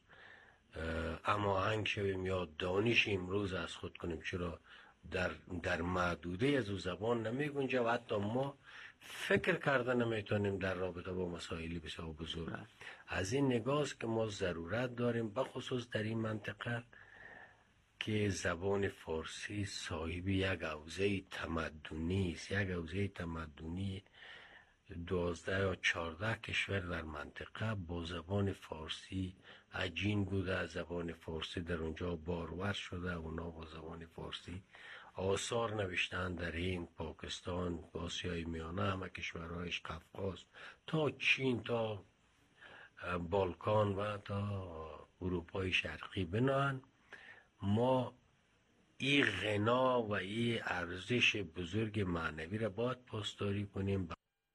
اما هنگ شویم یا دانش امروز از خود کنیم، چرا در در محدوده از او زبان نمیگنجه و حتی ما فکر کرده نمیتونیم در رابطه با مسائلی بسیار بزرگ. از این نگاه که ما ضرورت داریم بخصوص در این منطقه که زبان فارسی صاحب یک حوزه تمدنی است، یک حوزه تمدنی دوازده یا چهارده کشور در منطقه با زبان فارسی عجین بوده. از زبان فارسی در اونجا بارور شده، اونا با زبان فارسی آثار نوشتن در هند، پاکستان، آسیای میانه، همه کشورهایش، قفقاز تا چین تا بالکان و تا اروپای شرقی. بنابراین ما این غنا و این ارزش بزرگ معنوی را باید پاسداری کنیم.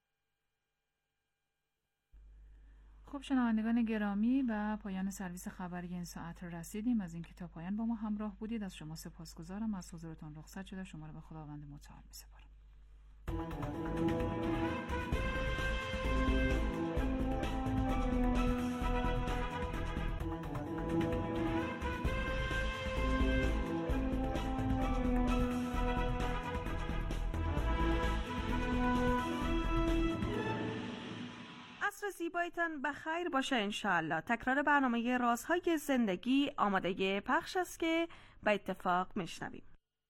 خب شنوندگان گرامی، به پایان سرویس خبری این ساعت رسیدیم. از اینکه تا پایان با ما همراه بودید از شما سپاسگزارم. از حضورتان رخصت شده، شما را به خداوند متعال می‌سپارم. عصر زیبایتان بخیر باشه انشاءالله. تکرار برنامه رازهای زندگی آماده پخش است که به اتفاق میشنویم.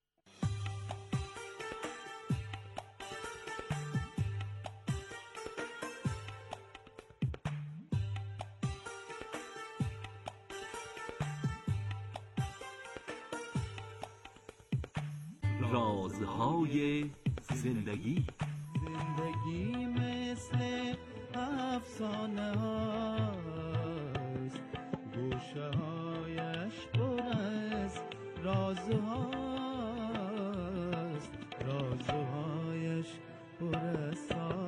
رازهای زندگی. زندگی مثل افسانه هاست، گوشه هایش پر از رازهاست، رازهایش پر از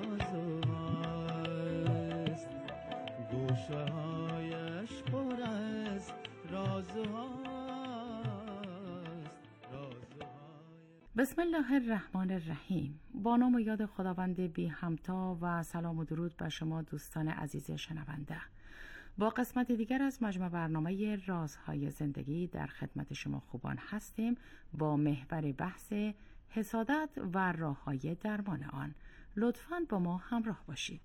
سازهاست، گوشه هایش پر از رازهاست. بسم الله الرحمن الرحیم. با نام و یاد خداوند بی همتا و سلام و درود به شما دوستان عزیز شنونده. با قسمت دیگر از مجموع برنامه رازهای زندگی در خدمت شما خوبان هستیم با محور بحث حسادت و راه‌های درمان آن. لطفاً با ما همراه باشید.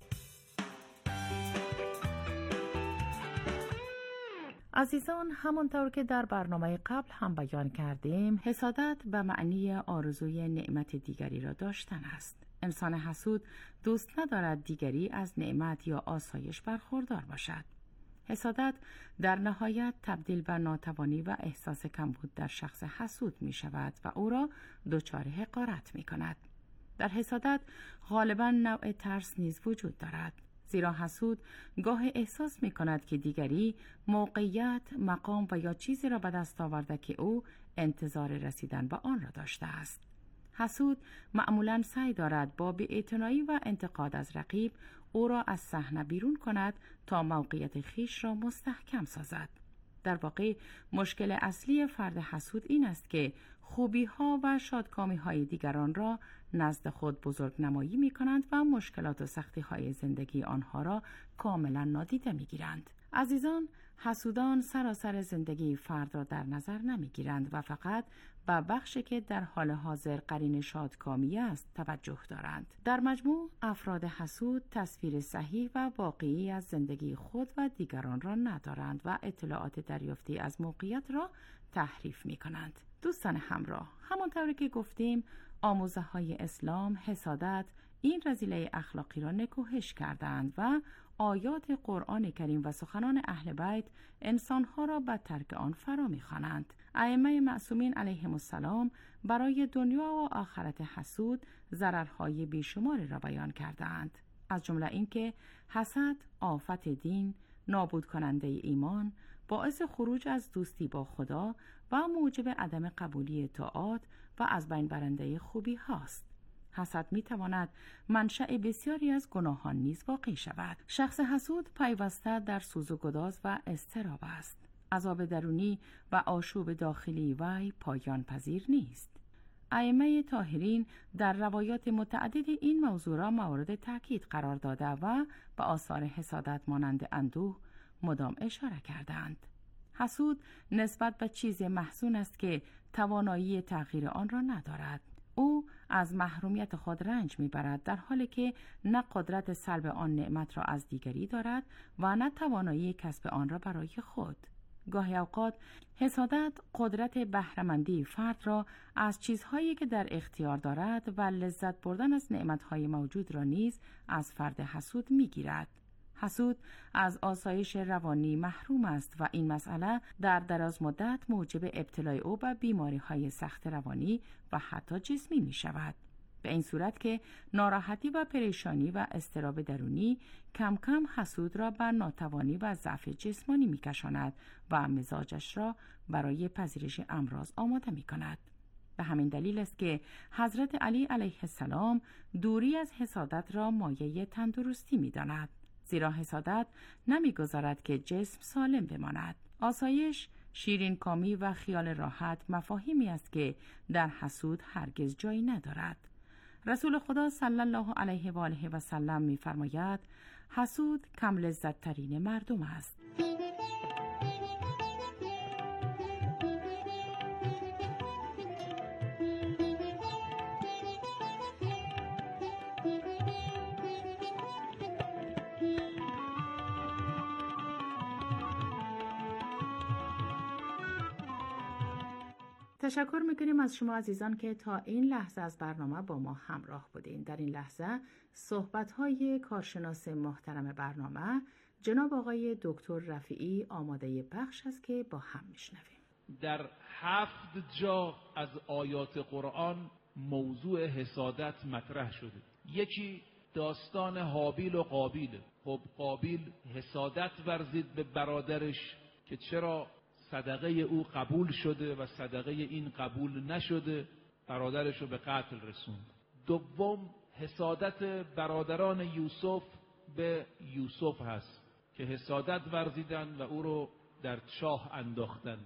عزیزان، همانطور که در برنامه قبل هم بیان کردیم، حسادت به معنی آرزوی نعمت دیگری را داشتن است. انسان حسود دوست ندارد دیگری از نعمت یا آسایش برخوردار باشد. حسادت در نهایت تبدیل به ناتوانی و احساس کمبود در شخص حسود می شود و او را دچار حقارت می کند. در حسادت غالباً نوع ترس نیز وجود دارد، زیرا حسود گاه احساس می کند که دیگری موقعیت، مقام و یا چیزی را به دست آورده که او انتظار رسیدن به آن را داشته است. حسود معمولاً سعی دارد با بی‌اعتنایی و انتقاد از رقیب او را از صحنه بیرون کند تا موقعیت خیش را مستحکم سازد. در واقع مشکل اصلی فرد حسود این است که خوبی ها و شادکامی های دیگران را نزد خود بزرگ نمایی می کنند و مشکلات و سختی های زندگی آنها را کاملا نادیده می گیرند. عزیزان، حسودان سراسر زندگی فرد را در نظر نمی گیرند و فقط به بخشی که در حال حاضر قرین شادکامی است توجه دارند. در مجموع افراد حسود تصویر صحیح و واقعی از زندگی خود و دیگران را ندارند و اطلاعات دریافتی از موقعیت را تحریف می کنند. دوستان همراه، همانطوری که گفتیم آموزه های اسلام حسادت این رذیله اخلاقی را نکوهش کردند و آیات قرآن کریم و سخنان اهل بیت انسانها را به ترک آن فرا می‌خوانند. ائمه معصومین علیهم السلام برای دنیا و آخرت حسود ضررهای بیشماری را بیان کردند، از جمله اینکه حسد آفت دین، نابود کننده ایمان، باعث خروج از دوستی با خدا و موجب عدم قبولی طاعات و از بین برنده خوبی هاست. حسد می تواند منشأ بسیاری از گناهان نیز واقع شود. شخص حسود پیوسته در سوز و گداز و اضطراب است. عذاب درونی و آشوب داخلی وی پایان پذیر نیست. ائمه طاهرین در روایات متعدد این موضوع را مورد تاکید قرار داده و به آثار حسادت مانند اندوه مدام اشاره کردند. حسود نسبت به چیز محزون است که توانایی تغییر آن را ندارد. او از محرومیت خود رنج میبرد، در حالی که نه قدرت سلب آن نعمت را از دیگری دارد و نه توانایی کسب آن را برای خود. گاهی اوقات حسادت قدرت بهره‌مندی فرد را از چیزهایی که در اختیار دارد و لذت بردن از نعمتهای موجود را نیز از فرد حسود می‌گیرد. حسود از آسایش روانی محروم است و این مسئله در دراز مدت موجب ابتلای او به بیماری‌های سخت روانی و حتی جسمی می‌شود. به این صورت که ناراحتی و پریشانی و اضطراب درونی کم کم حسود را به ناتوانی و ضعف جسمانی می‌کشاند و مزاجش را برای پذیرش امراض آماده می‌کند. به همین دلیل است که حضرت علی علیه السلام دوری از حسادت را مایه تندرستی می‌داند، زیرا حسادت نمی‌گذارد که جسم سالم بماند. آسایش، شیرین کامی و خیال راحت مفاهیمی است که در حسود هرگز جایی ندارد. رسول خدا صلی الله علیه و آله و سلم می‌فرماید حسود کم لذت ترین مردم است. تشکر میکنیم از شما عزیزان که تا این لحظه از برنامه با ما همراه بودین. در این لحظه صحبت‌های کارشناس محترم برنامه جناب آقای دکتر رفیعی آماده پخش است که با هم میشنویم. در هفت جا از آیات قرآن موضوع حسادت مطرح شده. یکی داستان هابیل و قابیل. خب قابیل حسادت ورزید به برادرش که چرا صدقه او قبول شده و صدقه این قبول نشده، برادرش رو به قتل رسوند. دوم حسادت برادران یوسف به یوسف هست که حسادت ورزیدن و او رو در چاه انداختن.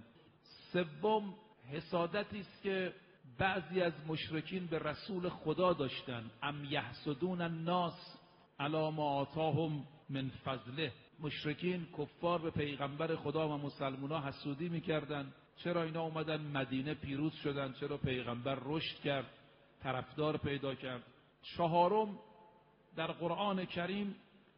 سوم حسادتی است که بعضی از مشرکین به رسول خدا داشتن، ام یحسدون الناس علی ما آتاهم من فضله. مشرکین کفار به پیغمبر خدا و مسلمونا حسودی میکردن، چرا اینا اومدن مدینه پیروز شدن، چرا پیغمبر رشد کرد، طرفدار پیدا کرد. چهارم در قرآن کریم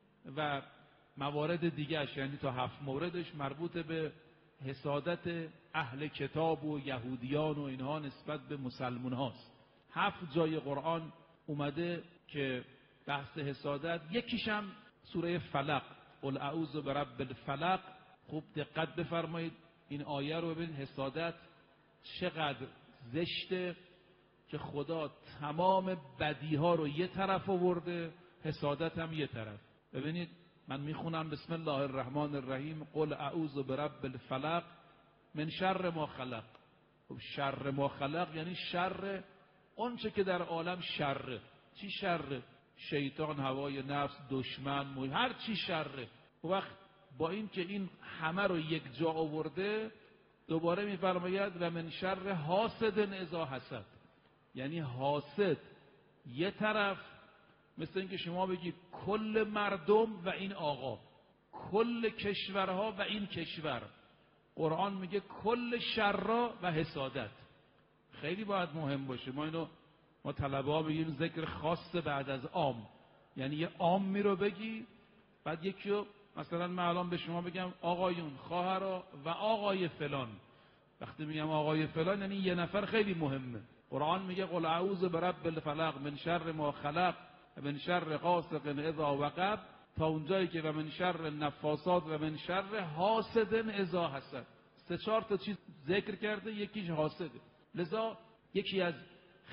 و موارد دیگهش، یعنی تا هفت موردش مربوط به حسادت اهل کتاب و یهودیان و اینها نسبت به مسلمان هاست. هفت جای قرآن اومده که بحث حسادت. یکیش هم سوره فلق، قل اعوذ برب الفلق. خوب دقت بفرمایید این آیه رو ببینید، حسادت چقدر زشته که خدا تمام بدیها رو یه طرف آورده، حسادت هم یه طرف. ببینید من میخونم بسم الله الرحمن الرحیم، قل اعوذ برب الفلق من شر ما خلق. خب شر ما خلق یعنی شر اونچه که در عالم شره. چی شره؟ شیطان، هوای نفس، دشمن، محیط، هر چی شره. وقت با این که این همه رو یک جا آورده، دوباره میفرماید و من شر حاسد اذا حسد. یعنی حاسد یه طرف، مثل اینکه شما بگید کل مردم و این آقا، کل کشورها و این کشور. قرآن میگه کل شرا و حسادت. خیلی باید مهم باشه. ما اینو ما طلبه ها بگیم ذکر خاص بعد از عام، یعنی یه عامی رو بگی بعد یکی رو، مثلا من الان به شما بگم آقایون، خواهرا و آقای فلان. وقتی میگم آقای فلان یعنی یه نفر خیلی مهمه. قرآن میگه قل اعوذ برب الفلق من شر ما خلق من شر غاسق اذا وقب، تا اونجایی که و من شر نفاسات و من شر حاسد اذا حسد. سه چهار تا چیز ذکر کرده، یکیش حاسده. لذا یکی از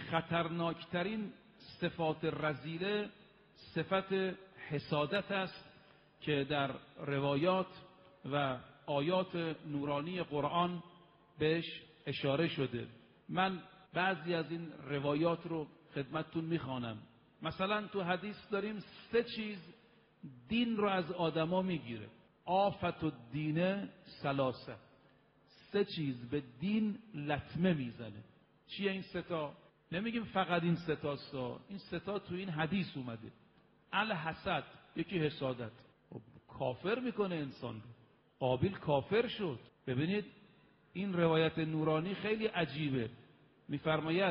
خطرناکترین صفات رذیله صفت حسادت است که در روایات و آیات نورانی قرآن بهش اشاره شده. من بعضی از این روایات رو خدمتتون میخوانم. مثلا تو حدیث داریم سه چیز دین رو از آدما میگیره. آفت الدین ثلاثه. سه چیز به دین لطمه میزنه. چیه این سه تا؟ نمیگیم فقط این سه تاست، این سه تا تو این حدیث اومده. الحسد، یکی حسادت. کافر میکنه انسان رو. قابیل کافر شد. ببینید این روایت نورانی خیلی عجیبه. میفرماید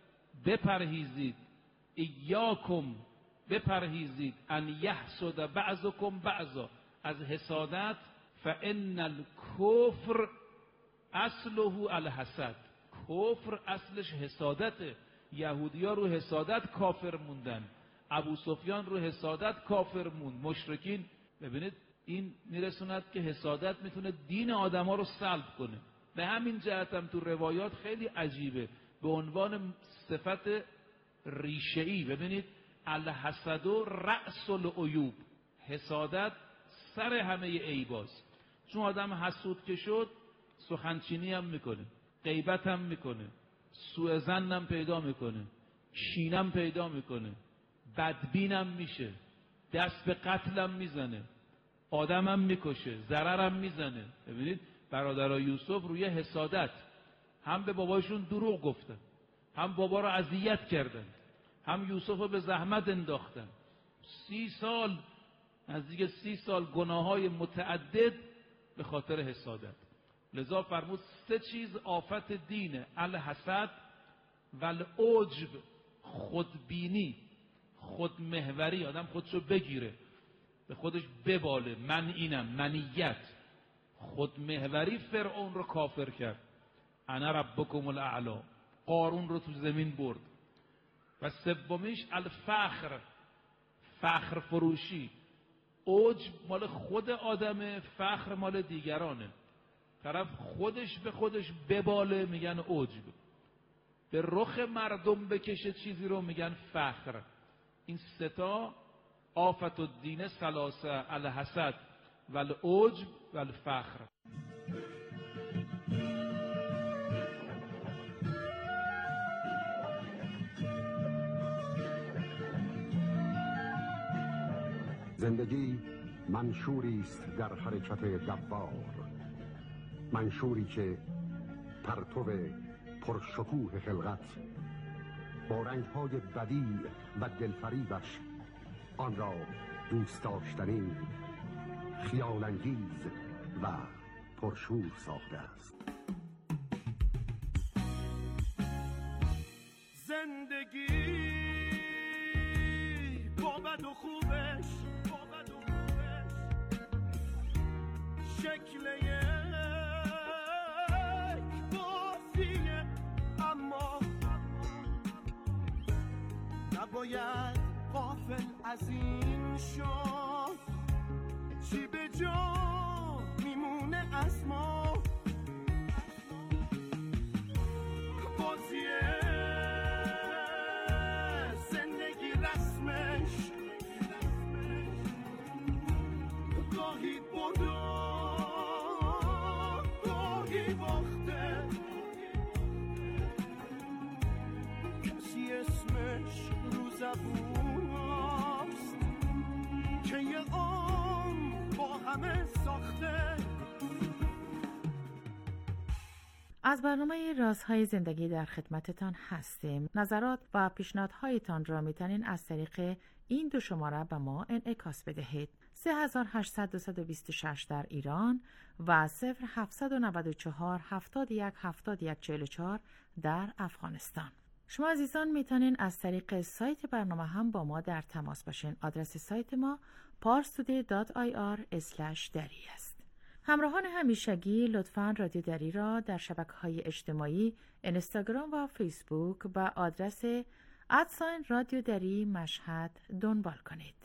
بپرهیزید، ایاکم، بپرهیزید ان یحسد بعضکم بعضا، از حسادت فان الکفر اصله الحسد. کفر اصلش حسادته. یهودی‌ها رو حسادت کافر موندن، ابو سفیان رو حسادت کافر موند، مشرکین. ببینید این میرسوند که حسادت میتونه دین آدما رو سلب کنه. به همین جهت هم تو روایات خیلی عجیبه به عنوان صفت ریشه‌ای. ببینید الحسد و رأس العیوب، حسادت سر همه عیباست. چون آدم حسود که شد سخنچینی هم میکنه، غیبت هم میکنه، سوء ظن هم پیدا میکنه، کینم پیدا میکنه، بدبینم میشه، دست به قتلم میزنه، آدمم میکشه، ضررم میزنه. ببینید برادرای یوسف روی حسادت هم به باباشون دروغ گفتن، هم بابا رو اذیت کردن، هم یوسف رو به زحمت انداختن. سی سال نزدیک سی سال گناههای متعدد به خاطر حسادت. لذا فرمود سه چیز آفت دینه: الحسد و العجب، خودبینی، خودمحوری، آدم خودشو بگیره، به خودش بباله، من اینم، منیت. خودمحوری فرعون رو کافر کرد، انا ربکم الاعلی، قارون رو تو زمین برد. و سومیش الفخر، فخر فروشی. عجب مال خود آدمه، فخر مال دیگرانه. طرف خودش به خودش بباله میگن عجب، به رخ مردم بکشه چیزی رو میگن فخر. این ستا آفت الدین ثلاثه: الحسد و العجب و الفخر. زندگی منشوری است در حرکت دوار، منشوری که پرتو پرشکوه خلقت با رنگ‌های بدیع و دلفریبش آن را دوست داشتنی، خیال‌انگیز و پرشور ساخته است. زندگی با بد و خوبش، با بد و خوبش، شکل یک بازیه، اما نباید غافل از این شد چی به جا میمونه از ما. بازیه زندگی رسمش گاهی برده گاهی باخته، کسی اسمش رو زبون هست که یه عمر با همه ساخته. از برنامه رازهای زندگی در خدمتتان هستیم. نظرات و پیشنهادهایتان را میتونین از طریق این دو شماره به ما انعکاس بدهید: سه هزار و هشتصد و دویست و بیست و شش در ایران و صفر هفتصد و نود و چهار هفتاد و یک هفتاد و یک چهل و چهار در افغانستان. شما عزیزان میتونین از طریق سایت برنامه هم با ما در تماس باشین. آدرس سایت ما پارستودی دات آی آر اسلش دری است. همراهان همیشگی لطفاً رادیو دری را در شبکه‌های اجتماعی اینستاگرام و فیسبوک با آدرس ادساین رادیو دری مشهد دنبال کنید.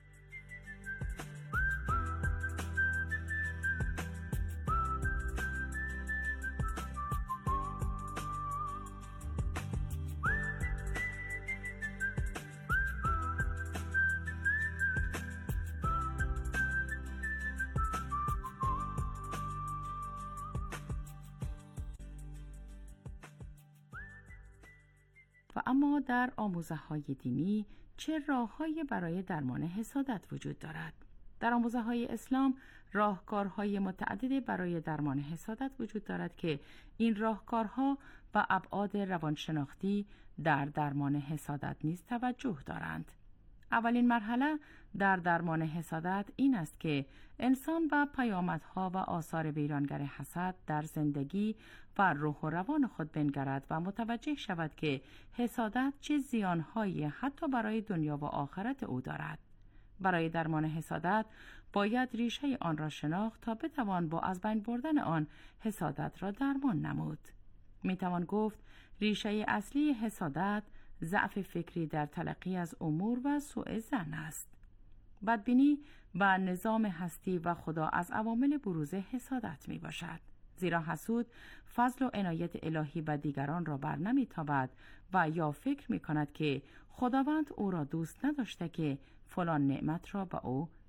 و اما در آموزه‌های دینی چه راه‌هایی برای درمان حسادت وجود دارد؟ در آموزه‌های اسلام راهکارهای متعددی برای درمان حسادت وجود دارد که این راهکارها به ابعاد روانشناختی در درمان حسادت نیز توجه دارند. اولین مرحله در درمان حسادت این است که انسان به پیامدها و آثار ویرانگر حسد در زندگی و روح و روان خود بنگرد و متوجه شود که حسادت چه زیانهایی حتی برای دنیا و آخرت او دارد. برای درمان حسادت باید ریشه آن را شناخت تا بتوان با از بین بردن آن حسادت را درمان نمود. میتوان گفت ریشه اصلی حسادت ضعف فکری در تلقی از امور و سوء ظن است. بدبینی و نظام هستی و خدا از عوامل بروز حسادت می باشد. زیرا حسود فضل و عنایت الهی به دیگران را بر نمی تابد و یا فکر می کند که خداوند او را دوست نداشته که فلان نعمت را به او